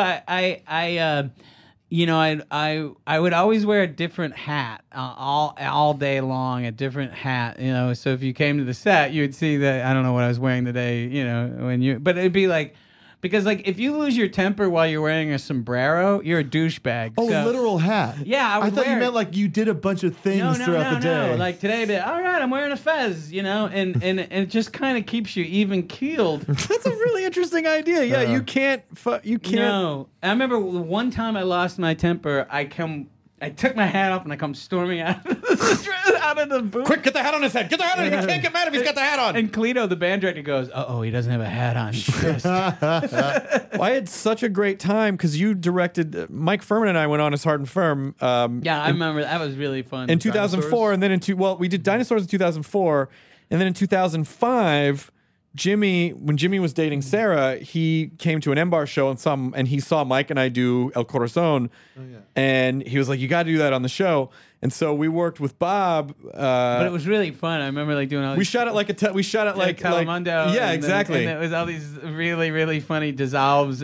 I would always wear a different hat all day long, a different hat. So if you came to the set, you would see that I don't know what I was wearing today. But it'd be like. Because, like, if you lose your temper while you're wearing a sombrero, you're a douchebag. Oh, literal hat. Yeah, I thought you meant like you did a bunch of things throughout the day. No. Like today, I'd be, all right, I'm wearing a fez, and it just kind of keeps you even keeled. That's a really interesting idea. Yeah, you can't. No, I remember one time I lost my temper. I took my hat off and I come storming out of the booth. Quick, get the hat on his head. Get the hat on. He can't get mad if he's got the hat on. And Cleto, the band director, goes, "Uh-oh, he doesn't have a hat on." Well, I had such a great time because you directed. Mike Furman and I went on as Hard and Firm. Yeah, I remember that was really fun. In 2004, and then we did Dinosaurs in 2004, and then in 2005. When Jimmy was dating Sarah, he came to an M-Bar show and he saw Mike and I do El Corazon, and he was like, "You got to do that on the show." And so we worked with Bob. But it was really fun. I remember like doing all. We shot it like Telemundo. Yeah, exactly. And it was all these really really funny dissolves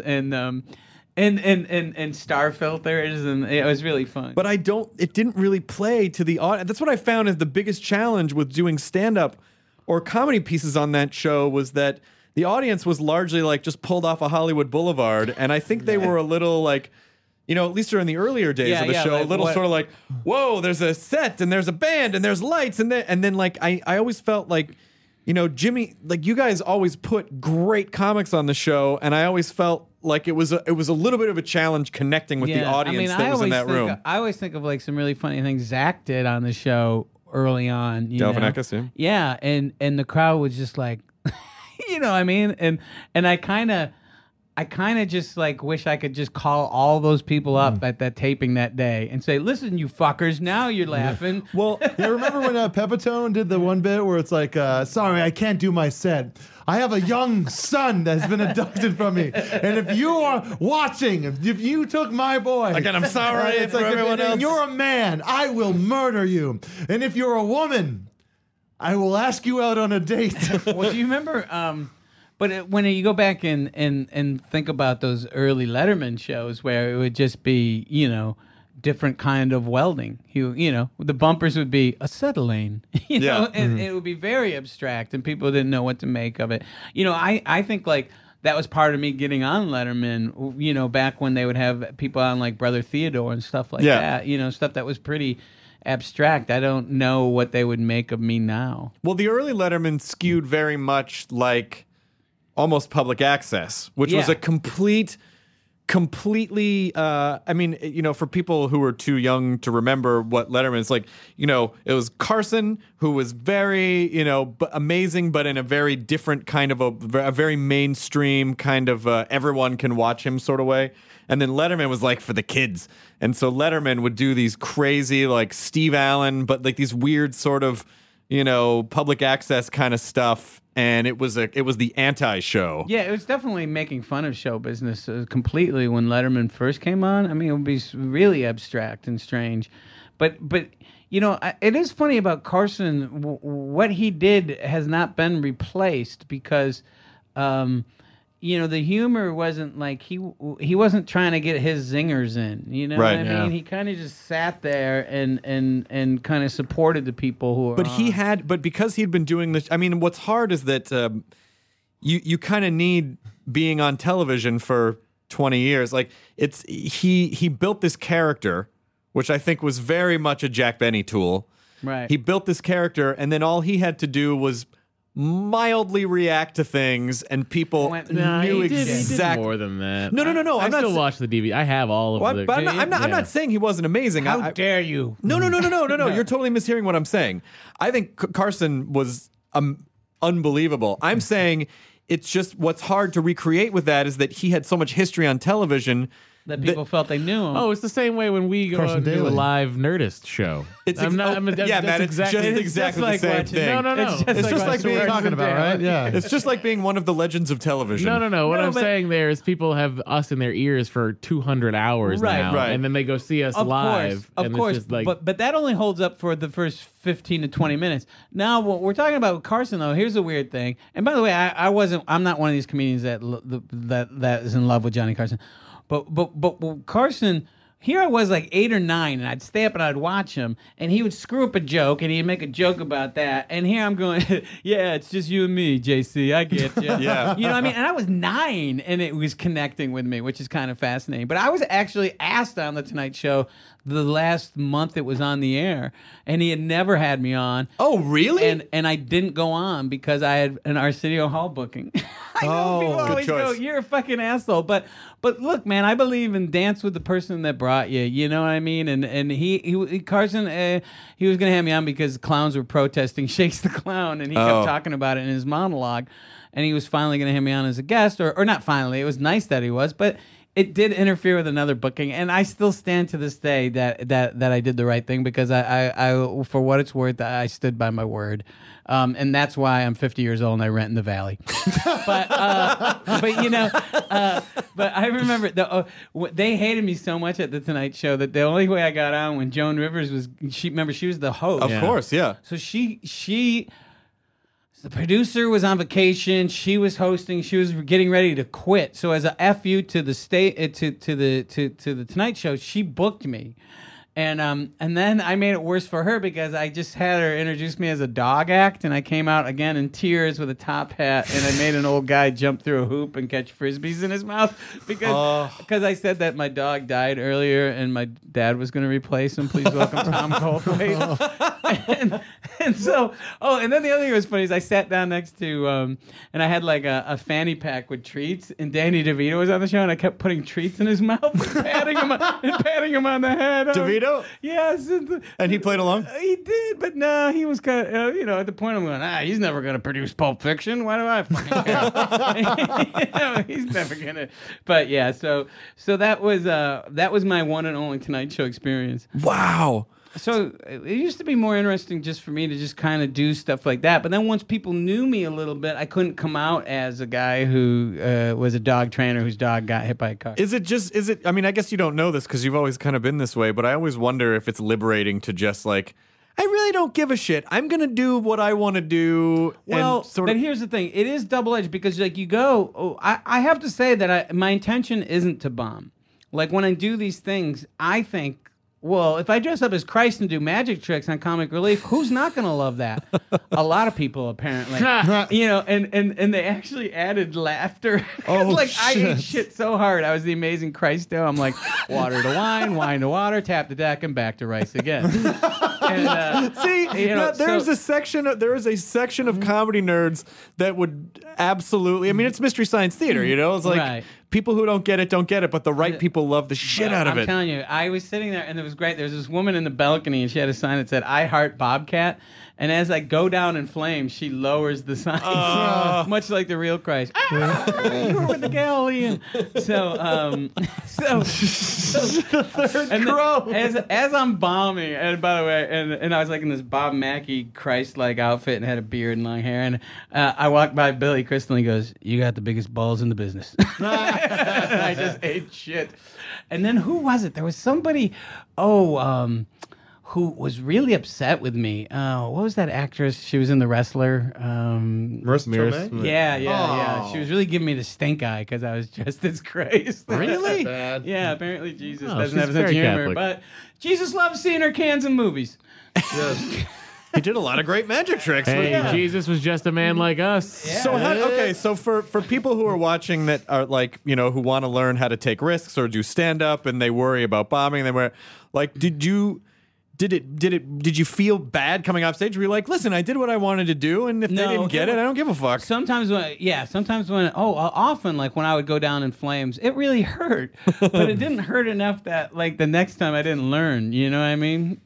and star filters, and it was really fun. But it didn't really play to the audience. That's what I found is the biggest challenge with doing stand-up or comedy pieces on that show was that the audience was largely like just pulled off of Hollywood Boulevard, and I think they were a little like, at least during the earlier days of the show, like, a little sort of like, whoa, there's a set and there's a band and there's lights and then like I always felt like, Jimmy, like you guys always put great comics on the show, and I always felt like it was a little bit of a challenge connecting with the audience that was in that room. I always think of like some really funny things Zach did on the show early on. Delvin Eckes, yeah, and the crowd was just like, I mean, and I kind of I kind of just like wish I could just call all those people up at that taping that day and say, "Listen, you fuckers, now you're laughing." Well, yeah, remember when Pepitone did the one bit where it's like, "Sorry, I can't do my set. I have a young son that's been abducted from me, and if you are watching, if you took my boy, Again, I'm sorry it's for everyone if else. you're a man, I will murder you, and if you're a woman, I will ask you out on a date." Well, do you remember? When you go back and think about those early Letterman shows where it would just be, different kind of welding. The bumpers would be acetylene, and it would be very abstract, and people didn't know what to make of it. I think like that was part of me getting on Letterman. Back when they would have people on like Brother Theodore and stuff like that. Stuff that was pretty abstract. I don't know what they would make of me now. Well, the early Letterman skewed very much like almost public access, which was a completely, for people who are too young to remember what Letterman is like, it was Carson, who was very, amazing, but in a very different kind of a very mainstream kind of everyone can watch him sort of way. And then Letterman was like for the kids. And so Letterman would do these crazy, like Steve Allen, but like these weird sort of, public access kind of stuff. And it was the anti-show. Yeah, it was definitely making fun of show business completely when Letterman first came on. I mean, it would be really abstract and strange. But it is funny about Carson. What he did has not been replaced because, the humor wasn't like he wasn't trying to get his zingers in. You know right, what I mean? He kind of just sat there and kind of supported the people who were But because he'd been doing this, I mean, what's hard is that you kind of need being on television for 20 years. Like he built this character, which I think was very much a Jack Benny tool. Right. He built this character, and then all he had to do was mildly react to things, and people knew exactly. He did more than that. No. I still watch the DVD. I have all of the. But I'm not saying he wasn't amazing. How dare you? No. You're totally mishearing what I'm saying. I think Carson was unbelievable. I'm saying it's just what's hard to recreate with that is that he had so much history on television. That people felt they knew him. Oh, it's the same way when we go and do a live Nerdist show. Matt, it's just exactly the same thing. No. It's just like being talking about, right? Yeah. It's just like being one of the legends of television. No. What I'm saying there is people have us in their ears for 200 hours now, and then they go see us live. Of course, but that only holds up for the first 15 to 20 minutes. Now, what we're talking about with Carson, though, here's a weird thing. And by the way, I'm not one of these comedians that is in love with Johnny Carson. But Carson, here I was like 8 or 9, and I'd stay up and I'd watch him, and he would screw up a joke, and he'd make a joke about that, and here I'm going, yeah, it's just you and me, JC, I get you. Yeah. You know what I mean? And I was 9, and it was connecting with me, which is kind of fascinating. But I was actually asked on The Tonight Show the last month it was on the air, and he had never had me on. Oh, really? And I didn't go on because I had an Arsenio Hall booking. I know people always go, "You're a fucking asshole," but look, man, I believe in dance with the person that brought you. You know what I mean? And Carson, he was gonna have me on because clowns were protesting Shakes the Clown, and he kept talking about it in his monologue, and he was finally gonna have me on as a guest, or not finally. It was nice that he was, but it did interfere with another booking, and I still stand to this day that I did the right thing because I for what it's worth, I stood by my word, and that's why I'm 50 years old and I rent in the Valley. but I remember they hated me so much at the Tonight Show that the only way I got on when Joan Rivers was she was the host. Of course, yeah. So the producer was on vacation. She was hosting. She was getting ready to quit. So as a FU to the the Tonight Show, she booked me, and then I made it worse for her because I just had her introduce me as a dog act, and I came out again in tears with a top hat, and I made an old guy jump through a hoop and catch frisbees in his mouth because I said that my dog died earlier and my dad was going to replace him. Please welcome Tom Goldthwait. And so, and then the other thing that was funny is I sat down next to, and I had like a fanny pack with treats, and Danny DeVito was on the show, and I kept putting treats in his mouth and patting him on the head. DeVito DeVito? Yes. And he played along? He did, but no, he was kind of, at the point I'm going, he's never going to produce Pulp Fiction. Why do I fucking care? He's never going to. But yeah, so that was my one and only Tonight Show experience. Wow. So it used to be more interesting just for me to just kind of do stuff like that. But then once people knew me a little bit, I couldn't come out as a guy who was a dog trainer whose dog got hit by a car. I mean, I guess you don't know this because you've always kind of been this way, but I always wonder if it's liberating to just like, I really don't give a shit. I'm going to do what I want to do. Well, but here's the thing. It is double-edged because like you go, I have to say that my intention isn't to bomb. Like when I do these things, I think, well, if I dress up as Christ and do magic tricks on Comic Relief, who's not going to love that? A lot of people, apparently. And they actually added laughter. I ate shit so hard. I was the Amazing Christo. I'm like, water to wine, wine to water, tap the deck, and back to rice again. There is a section of comedy nerds that would absolutely. I mean, it's Mystery Science Theater. It's like. Right. People who don't get it, but the right people love the shit out of it. I'm telling you, I was sitting there, and it was great. There was this woman in the balcony, and she had a sign that said, I heart Bobcat. And as I go down in flames, she lowers the sign, much like the real Christ. You were with the Galilean. As I'm bombing, and by the way, and I was like in this Bob Mackie Christ-like outfit and had a beard and long hair, and I walked by Billy Crystal, and he goes, "You got the biggest balls in the business." And I just ate shit. And then who was it? There was somebody. Who was really upset with me. What was that actress? She was in The Wrestler. Marissa Tomei? Yeah. She was really giving me the stink eye because I was just as Christ. Really? Bad. Yeah, apparently Jesus doesn't have a sense of humor. But Jesus loves seeing her cans in movies. Yes. He did a lot of great magic tricks. Hey, Jesus was just a man like us. Yeah. So for people who are watching that are like, who want to learn how to take risks or do stand-up and they worry about bombing, did you feel bad coming off stage? Were you like, listen, I did what I wanted to do, and if they didn't get it, I don't give a fuck. Often, like when I would go down in flames, it really hurt, but it didn't hurt enough that like the next time I didn't learn. You know what I mean?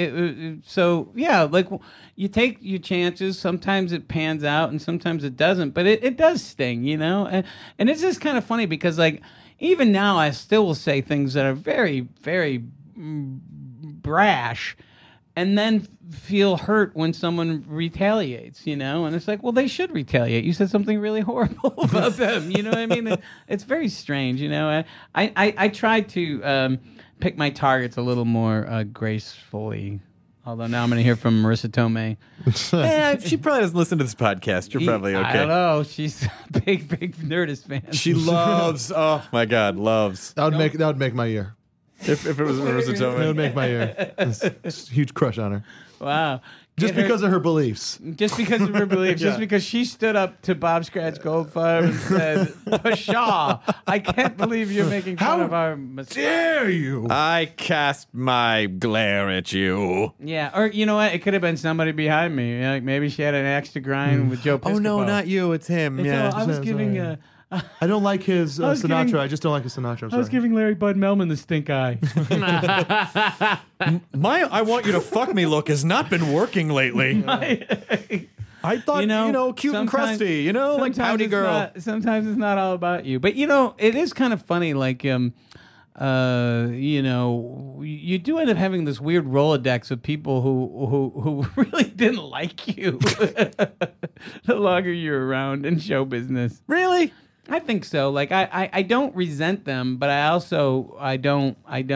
Like you take your chances. Sometimes it pans out, and sometimes it doesn't. But it does sting, and it's just kind of funny because like even now I still will say things that are very, very brash, and then feel hurt when someone retaliates, and it's like, well, they should retaliate. You said something really horrible about them, you know what I mean? It's very strange, I try to pick my targets a little more gracefully. Although now I'm going to hear from Marissa Tomei. She probably doesn't listen to this podcast. You're probably okay. I don't know. She's a big Nerdist fan. She loves. Oh my God, loves. That would make my year. If it was Marissa Tomei, it would make my year. It's a huge crush on her. Wow. Just because of her beliefs. Just because of her beliefs. Just because she stood up to Bob Scratch Goldfarb and said, Pshaw, I can't believe you're making fun of our mistakes. Dare you? I cast my glare at you. Yeah, or you know what? It could have been somebody behind me. Like maybe she had an axe to grind with Joe Piscopo. Oh, no, not you. It's him. I was giving... I don't like his Sinatra. I just don't like his Sinatra. I was giving Larry Bud Melman the stink eye. My I want you to fuck me look has not been working lately. I thought, cute and crusty, like pouty girl. Sometimes it's not all about you. But, it is kind of funny, like, you do end up having this weird Rolodex of people who really didn't like you the longer you're around in show business. Really? I think so. Like I don't resent them, but I don't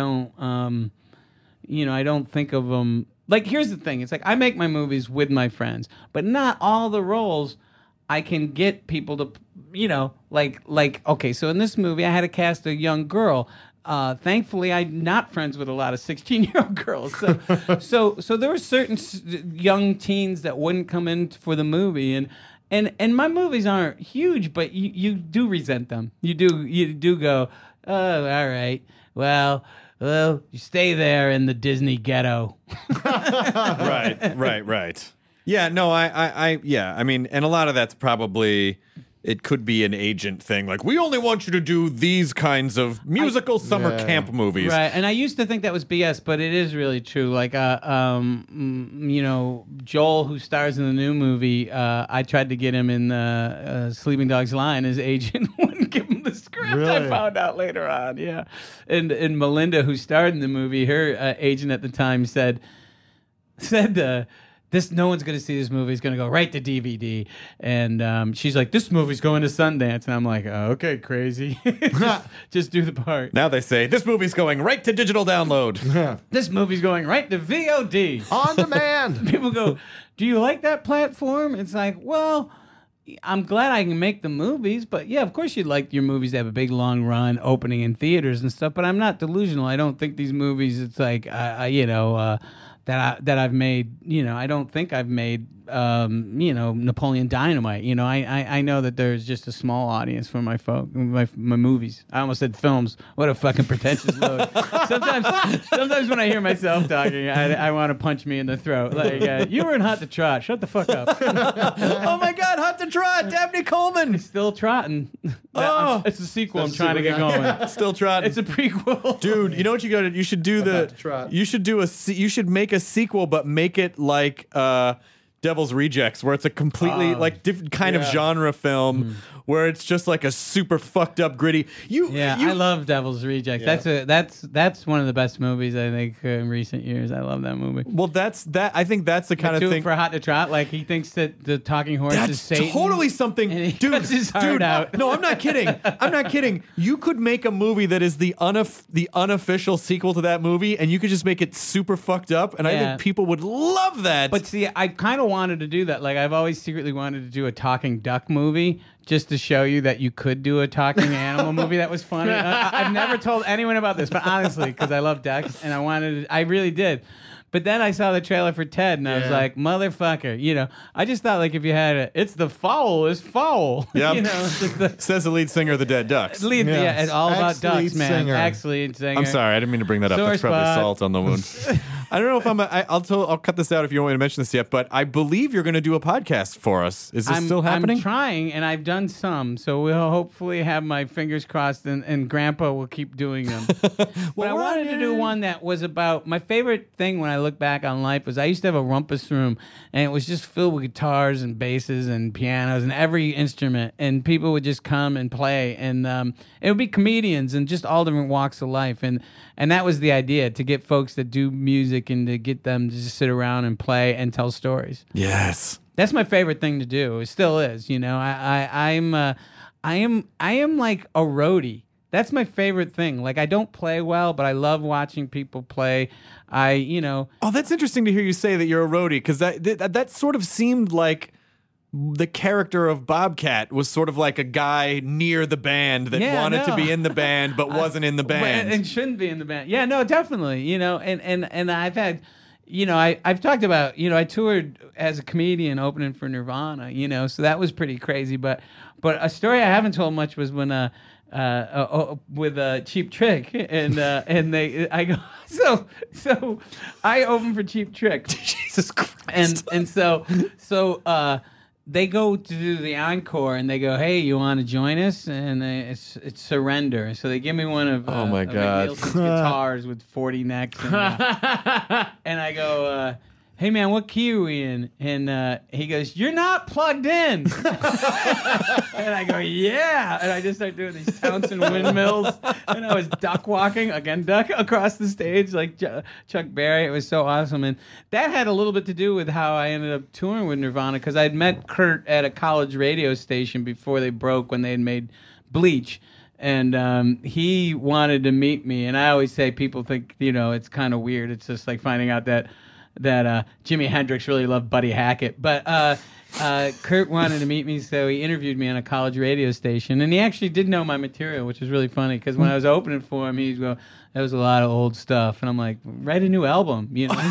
think of them. Like here's the thing. It's like I make my movies with my friends, but not all the roles I can get people to, okay, so in this movie I had to cast a young girl. Thankfully, I'm not friends with a lot of 16-year-old girls. So there were certain young teens that wouldn't come in for the movie, and my movies aren't huge, but you do resent them. You do go, oh, all right, well, you stay there in the Disney ghetto. Right. Yeah, no, I mean, and a lot of that's probably it could be an agent thing. Like, we only want you to do these kinds of musical summer camp movies. Right. And I used to think that was BS, but it is really true. Like, you know, Joel, who stars in the new movie, I tried to get him in Sleeping Dogs Line. His agent wouldn't give him the script. Really? I found out later on. Yeah. And Melinda, who starred in the movie, her agent at the time said, no one's going to see this movie. It's going to go right to DVD. And she's like, this movie's going to Sundance. And I'm like, oh, okay, crazy. just do the part. Now they say, this movie's going right to digital download. This movie's going right to VOD. On demand. People go, do you like that platform? It's like, well, I'm glad I can make the movies. But yeah, of course you'd like your movies to have a big, long run opening in theaters and stuff. But I'm not delusional. I don't think these movies, it's like, that I've made, I don't think I've made, Napoleon Dynamite. I know that there's just a small audience for my movies. I almost said films. What a fucking pretentious load. Sometimes when I hear myself talking, I want to punch me in the throat. Like, you were in Hot to Trot. Shut the fuck up. Oh my God, Hot to Trot, Dabney Coleman. Still trotting. It's a sequel. I'm trying to get going. Still trotting. It's a prequel. Dude, you know what you got to? You should do you should make a sequel, but make it like Devil's Rejects, where it's a completely different kind of genre film, where it's just like a super fucked up, gritty. I love Devil's Rejects. Yeah. That's one of the best movies I think in recent years. I love that movie. Well, I think that's the kind of thing for Hot to Trot. Like, he thinks that the talking horse is Satan. Totally something, and he dude. cuts his heart out. No, I'm not kidding. I'm not kidding. You could make a movie that is the unofficial sequel to that movie, and you could just make it super fucked up, and I think people would love that. But see, I kind of wanted to do that. Like, I've always secretly wanted to do a talking duck movie, just to show you that you could do a talking animal movie that was funny. I've never told anyone about this, but honestly, because I love ducks, and I really did. But then I saw the trailer for Ted, and I was like, motherfucker, I just thought, like, if you had it's the foul is foul. Yep. Says the lead singer of the Dead Ducks. It's all about ducks, man. Ex-lead singer. I'm sorry, I didn't mean to bring that up. That's probably salt on the wound. I don't know if I'll cut this out if you don't want me to mention this yet, but I believe you're going to do a podcast for us. Is this still happening? I'm trying, and I've done some, so we'll hopefully have my fingers crossed, and Grandpa will keep doing them. But I wanted to do one that was about, my favorite thing when I look back on life was I used to have a rumpus room, and it was just filled with guitars and basses and pianos and every instrument, and people would just come and play, and it would be comedians and just all different walks of life, and that was the idea, to get folks that do music and to get them to just sit around and play and tell stories. Yes, that's my favorite thing to do. It still is. I am like a roadie. That's my favorite thing. Like, I don't play well, but I love watching people play. Oh, that's interesting to hear you say that you're a roadie, because that sort of seemed like the character of Bobcat was sort of like a guy near the band that wanted to be in the band but wasn't in the band and shouldn't be in the band. Yeah, no, definitely. And I've had, I've talked about, I toured as a comedian opening for Nirvana, so that was pretty crazy. But a story I haven't told much was when with Cheap Trick, and I go, so I open for Cheap Trick. Jesus Christ. And so they go to do the encore, and they go, "Hey, you want to join us?" And it's Surrender. So they give me one of oh my God, Nielsen's guitars with 40 necks, and I go, "Hey man, what key are we in?" And he goes, "You're not plugged in." And I go, "Yeah." And I just start doing these Townsend windmills, and I was duck across the stage like Chuck Berry. It was so awesome, and that had a little bit to do with how I ended up touring with Nirvana, because I'd met Kurt at a college radio station before they broke, when they had made Bleach. And he wanted to meet me, and I always say, people think, it's kind of weird. It's just like finding out that Jimi Hendrix really loved Buddy Hackett. But Kurt wanted to meet me, so he interviewed me on a college radio station. And he actually did know my material, which was really funny, because when I was opening for him, he'd go, "That was a lot of old stuff." And I'm like, "Write a new album,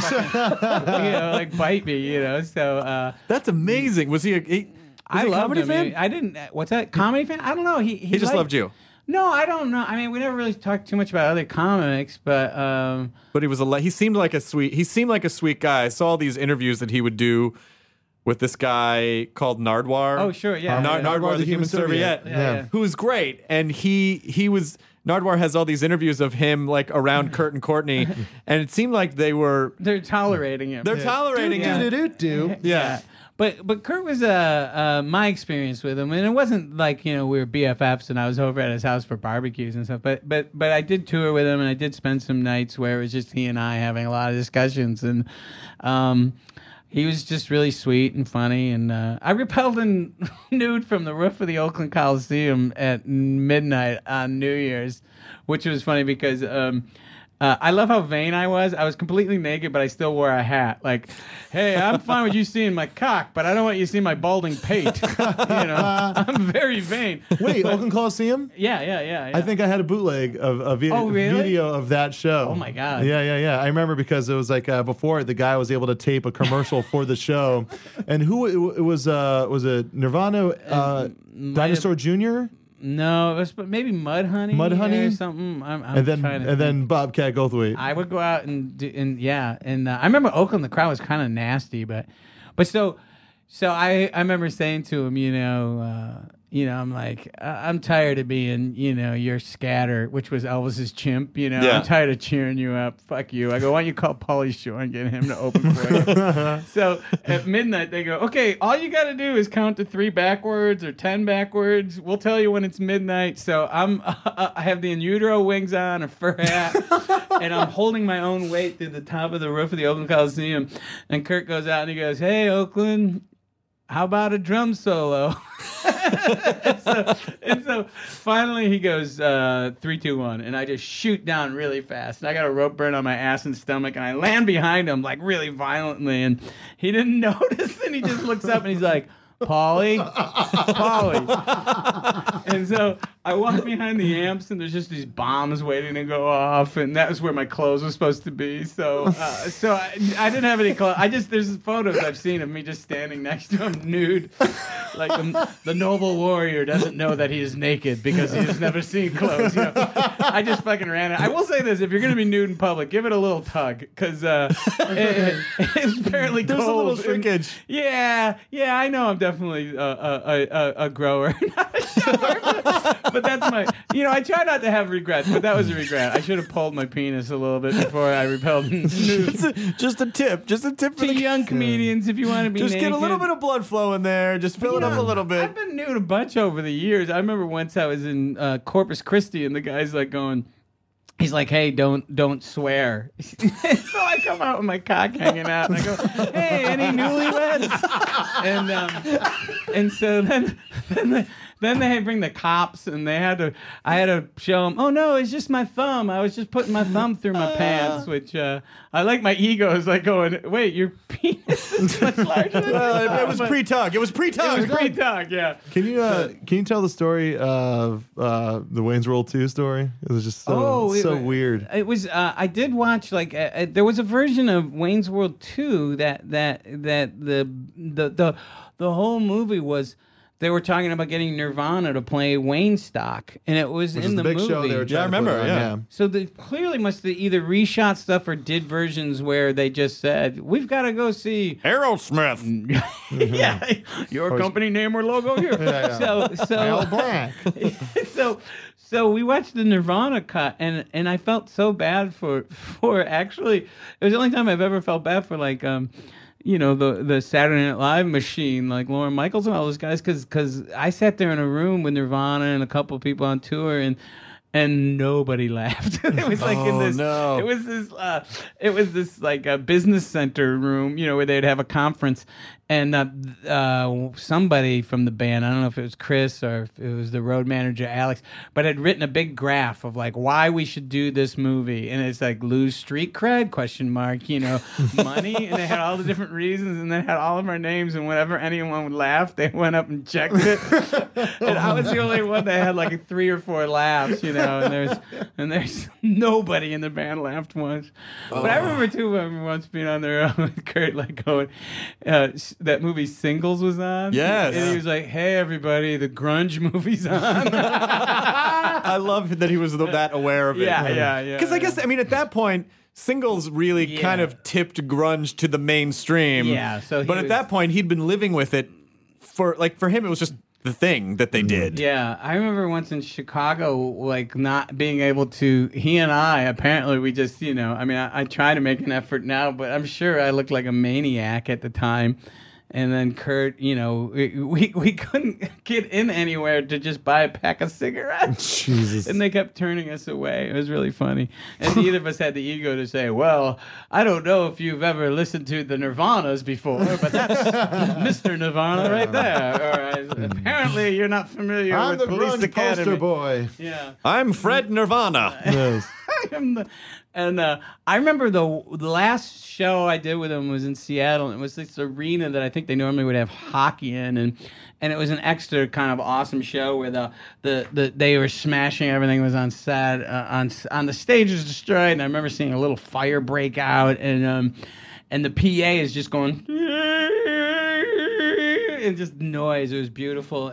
like Bite Me, So that's amazing. Was he a comedy fan? I didn't. What's that? Comedy fan? I don't know. He just loved you. No, I don't know. I mean, we never really talked too much about other comics, but he was he seemed like a sweet guy. I saw all these interviews that he would do with this guy called Nardwar. Oh, sure, yeah. Nardwar, the human serviette, who was great. And he was... Nardwar has all these interviews of him like around Kurt and Courtney, and it seemed like they're tolerating him. They're tolerating him. Yeah. But Kurt was my experience with him, and it wasn't like we were BFFs and I was over at his house for barbecues and stuff. But I did tour with him, and I did spend some nights where it was just he and I having a lot of discussions, and he was just really sweet and funny. And I rappelled in nude from the roof of the Oakland Coliseum at midnight on New Year's, which was funny because I love how vain I was. I was completely naked, but I still wore a hat. Like, hey, I'm fine with you seeing my cock, but I don't want you seeing my balding pate. I'm very vain. Wait, Oakland Coliseum? Yeah. I think I had a bootleg of a video of that show. Oh my god. Yeah. I remember because it was like before the guy was able to tape a commercial for the show, and who it was it Nirvana, Dinosaur Jr. No, it was maybe Mudhoney or something. And then Bobcat Goldthwait. I would go out and I remember Oakland. The crowd was kind of nasty, but so I remember saying to him, I'm like, I'm tired of being, your scatter, which was Elvis's chimp. I'm tired of cheering you up. Fuck you. I go, why don't you call Pauly Shore and get him to open for you? So at midnight they go, okay, all you got to do is count to 3 backwards or 10 backwards. We'll tell you when it's midnight. So I have the in utero wings on, a fur hat, and I'm holding my own weight through the top of the roof of the Oakland Coliseum. And Kurt goes out and he goes, hey, Oakland, how about a drum solo? and so finally he goes 3, 2, 1, and I just shoot down really fast, and I got a rope burn on my ass and stomach, and I land behind him like really violently, and he didn't notice, and he just looks up and he's like, Pauly. And so I walk behind the amps, and there's just these bombs waiting to go off, and that was where my clothes were supposed to be. So I didn't have any clothes. There's photos I've seen of me just standing next to him nude, like the noble warrior doesn't know that he is naked because he has never seen clothes. I just fucking ran it. I will say this: if you're gonna be nude in public, give it a little tug, because it's apparently there's cold. a little shrinkage. Yeah, I know I'm definitely a grower, not a shower, but that's my. I try not to have regrets, but that was a regret. I should have pulled my penis a little bit before I repelled nude. Just a tip for the young comedians. If you want to be just naked, get a little bit of blood flow in there. Just fill it up a little bit. I've been nude a bunch over the years. I remember once I was in Corpus Christi, and the guy's like going. He's like, hey, don't swear. So I come out with my cock hanging out, and I go, hey, any newlyweds? And so then they bring the cops, and I had to show them, oh, no, it's just my thumb. I was just putting my thumb through my pants, which I like my ego is like going, wait, your penis is much larger than it was pre-tug. It was pre-tug, yeah. Can you tell the story of the Wayne's World 2 story? It was just so weird. It was. I did watch there was a version of Wayne's World 2 that the whole movie was. They were talking about getting Nirvana to play Wayne Stock, and it was Which in is the big movie. show they were trying to put on, yeah. So they clearly must have either reshot stuff or did versions where they just said, "We've got to go see Aerosmith." Yeah, your company name or logo here. Yeah. So Al Black. So we watched the Nirvana cut, and I felt so bad for actually. It was the only time I've ever felt bad for the Saturday Night Live machine, like Lorne Michaels and all those guys, because I sat there in a room with Nirvana and a couple of people on tour, and nobody laughed. It was like it was this like a business center room, where they'd have a conference, and somebody from the band, I don't know if it was Chris or if it was the road manager Alex, but had written a big graph of like why we should do this movie, and it's like lose street cred ? Money, and they had all the different reasons, and they had all of our names, and whenever anyone would laugh, they went up and checked it, and I was the only one that had like 3 or 4 laughs, and there's nobody in the band laughed once. But I remember too once being on there with Kurt, like going. That movie Singles was on. Yes. And he was like, hey, everybody, the grunge movie's on. I love that he was that aware of it. Yeah. Because I guess, at that point, Singles really kind of tipped grunge to the mainstream. Yeah, but at that point, he'd been living with it for him, it was just the thing that they did. Yeah, I remember once in Chicago, like not being able to. He and I apparently we just, I try to make an effort now, but I'm sure I looked like a maniac at the time. And then Kurt, we couldn't get in anywhere to just buy a pack of cigarettes. Jesus. And they kept turning us away. It was really funny. And neither of us had the ego to say, well, I don't know if you've ever listened to the Nirvanas before, but that's Mr. Nirvana right there. Or apparently you're not familiar I'm with the Police grunge Academy. poster boy. Yeah. I'm Fred Nirvana. Yes. And I remember the last show I did with him was in Seattle. And it was this arena that I think they normally would have hockey in, and it was an extra kind of awesome show where they were smashing everything that was on set. On the stage was destroyed, and I remember seeing a little fire break out, and the PA is just going and just noise. It was beautiful,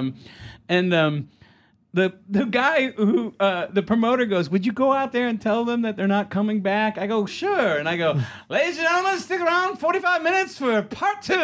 The guy who, the promoter goes, would you go out there and tell them that they're not coming back? I go, sure. And I go, ladies and gentlemen, stick around 45 minutes for part 2.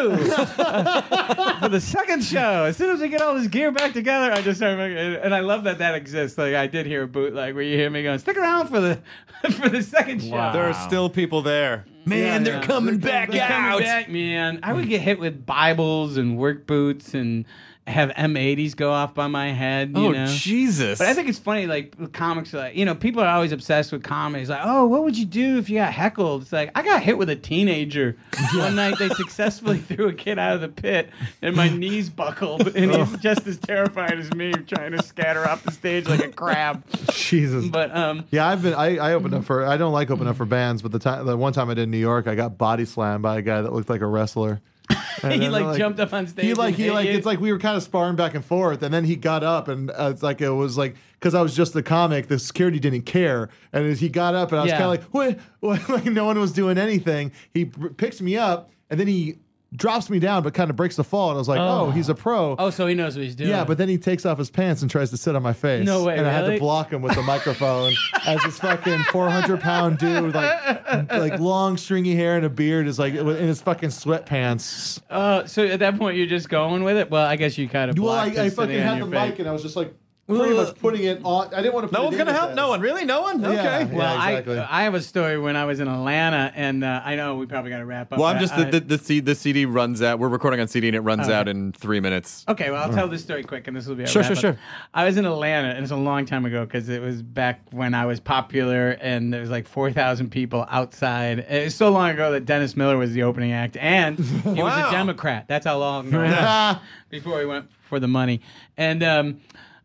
For the second show. As soon as we get all this gear back together, I just start making, and I love that exists. Like, I did hear a bootleg where you hear me going, stick around for the second show. Wow. There are still people there. Man, they're coming back out. Coming back, man. I would get hit with Bibles and work boots and have M80s go off by my head. You know? Jesus. But I think it's funny, like, comics, like, people are always obsessed with comedy. It's like, oh, what would you do if you got heckled? It's like, I got hit with a teenager. One night they successfully threw a kid out of the pit, and my knees buckled, and he's just as terrified as me trying to scatter off the stage like a crab. Jesus. But, yeah, I opened up for, I don't like opening up for bands, but the one time I did in New York, I got body slammed by a guy that looked like a wrestler. He jumped up on stage. It's like we were kind of sparring back and forth, and then he got up, and it was like because I was just the comic, the security didn't care, and as he got up, and I was kind of like, what? Like no one was doing anything. He picks me up, and then he drops me down, but kind of breaks the fall, and I was like, oh, he's a pro. Oh, so he knows what he's doing. Yeah, but then he takes off his pants and tries to sit on my face. No way, and I had really? to block him with the microphone as this fucking 400-pound dude with like long stringy hair and a beard is like in his fucking sweatpants. So at that point you're just going with it? Well, I guess you kind of blocked I him fucking sitting on had the your face. mic and I was just like pretty much putting it on. I didn't want to put No one's going to help? No one? Really? No one? Okay. Yeah, Well, exactly. I have a story when I was in Atlanta, and I know we probably got to wrap up. Well, I'm but just the CD runs out. We're recording on CD and it runs out in 3 minutes. Okay, well, I'll tell this story quick, and this will be our Sure, wrap sure, up. sure. I was in Atlanta, and it's a long time ago because it was back when I was popular, and there was like 4,000 people outside. It was so long ago that Dennis Miller was the opening act, and he was a Democrat. That's how long ago before he went for the money. And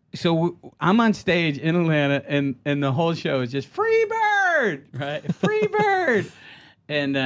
so I'm on stage in Atlanta, and the whole show is just free bird, right? Free bird. And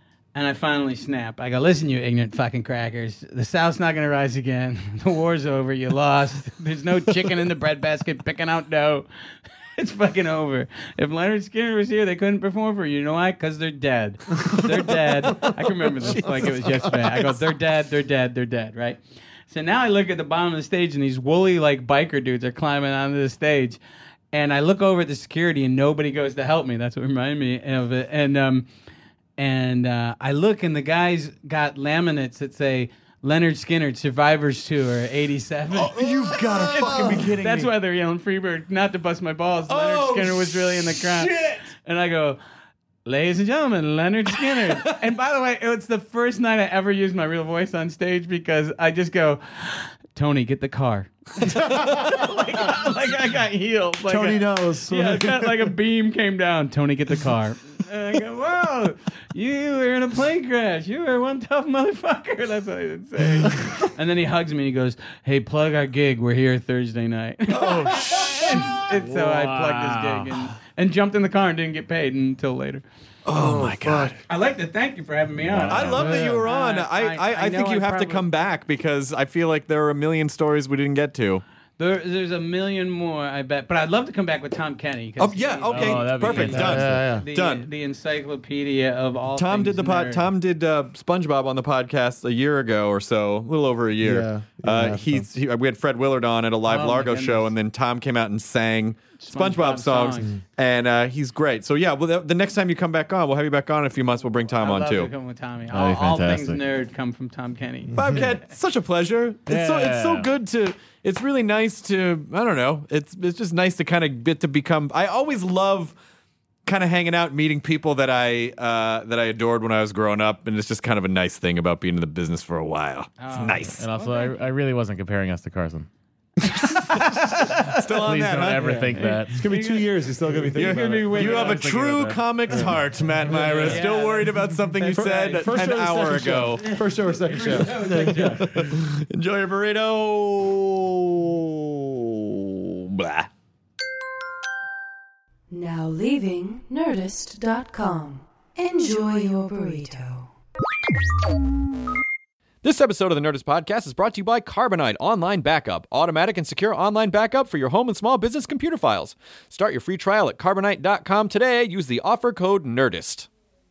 I finally snap. I go, listen, you ignorant fucking crackers. The South's not going to rise again. The war's over. You lost. There's no chicken in the breadbasket picking out dough. It's fucking over. If Leonard Skinner was here, they couldn't perform for you. You know why? Because they're dead. They're dead. I can remember this like it was yesterday. I go, they're dead, right? So now I look at the bottom of the stage, and these woolly, like, biker dudes are climbing onto the stage. And I look over at the security, and nobody goes to help me. That's what reminded me of it. And I look, and the guys got laminates that say, Leonard Skinner, Survivors Tour, 87. Oh, you've got to fucking be kidding me. That's why they're yelling Freebird, not to bust my balls. Leonard Skinner was really in the crowd. Shit. And I go, ladies and gentlemen, Leonard Skinner. And by the way, it's the first night I ever used my real voice on stage because I just go, Tony, get the car. like I got healed. Like Tony knows. Yeah, kind of like a beam came down. Tony, get the car. And I go, whoa, you were in a plane crash. You were one tough motherfucker. That's what I would say. And then he hugs me and he goes, hey, plug our gig. We're here Thursday night. Oh, shit. And so I plugged his gig and jumped in the car and didn't get paid until later. Oh my God. I'd like to thank you for having me on. I love that you were on. I think you have to come back because I feel like there are a million stories we didn't get to. There's a million more, I bet. But I'd love to come back with Tom Kenny. Oh yeah, okay, perfect, done. Done. The encyclopedia of all. Tom things did nerd. Tom did SpongeBob on the podcast a year ago or so, a little over a year. We had Fred Willard on at a live Largo show, and then Tom came out and sang SpongeBob songs, and he's great. So yeah, well, the next time you come back on, we'll have you back on in a few months. We'll bring Tom on too. To come with Tommy. All things nerd come from Tom Kenny. Bobcat, such a pleasure. It's so good to. It's really nice to. I don't know. It's just nice to kind of get to become. I always love kind of hanging out, meeting people that I adored when I was growing up, and it's just kind of a nice thing about being in the business for a while. It's nice. And also, I really wasn't comparing us to Carson. Still on Please that, don't ever think that. It's going to be 2 years. He's still going to be thinking about it. You have a true comics heart, Matt Myra. Still worried about something you said an hour ago. First show or second show? Enjoy your burrito. Blah. Now leaving Nerdist.com. Enjoy your burrito. This episode of the Nerdist Podcast is brought to you by Carbonite Online Backup. Automatic and secure online backup for your home and small business computer files. Start your free trial at Carbonite.com today. Use the offer code NERDIST.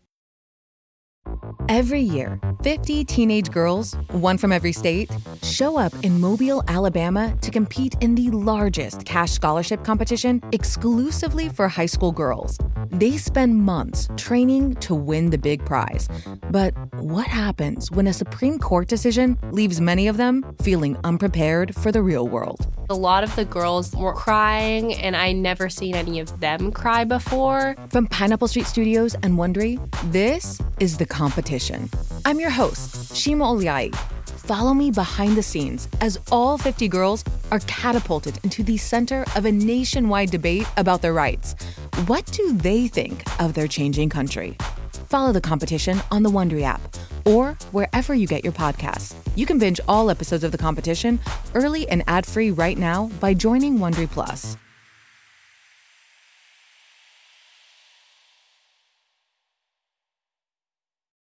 Every year, 50 teenage girls, one from every state, show up in Mobile, Alabama to compete in the largest cash scholarship competition exclusively for high school girls. They spend months training to win the big prize. But what happens when a Supreme Court decision leaves many of them feeling unprepared for the real world? A lot of the girls were crying, and I never seen any of them cry before. From Pineapple Street Studios and Wondery, this is The Competition. I'm your host, Shima Oliai. Follow me behind the scenes as all 50 girls are catapulted into the center of a nationwide debate about their rights. What do they think of their changing country? Follow The Competition on the Wondery app or wherever you get your podcasts. You can binge all episodes of The Competition early and ad-free right now by joining Wondery Plus.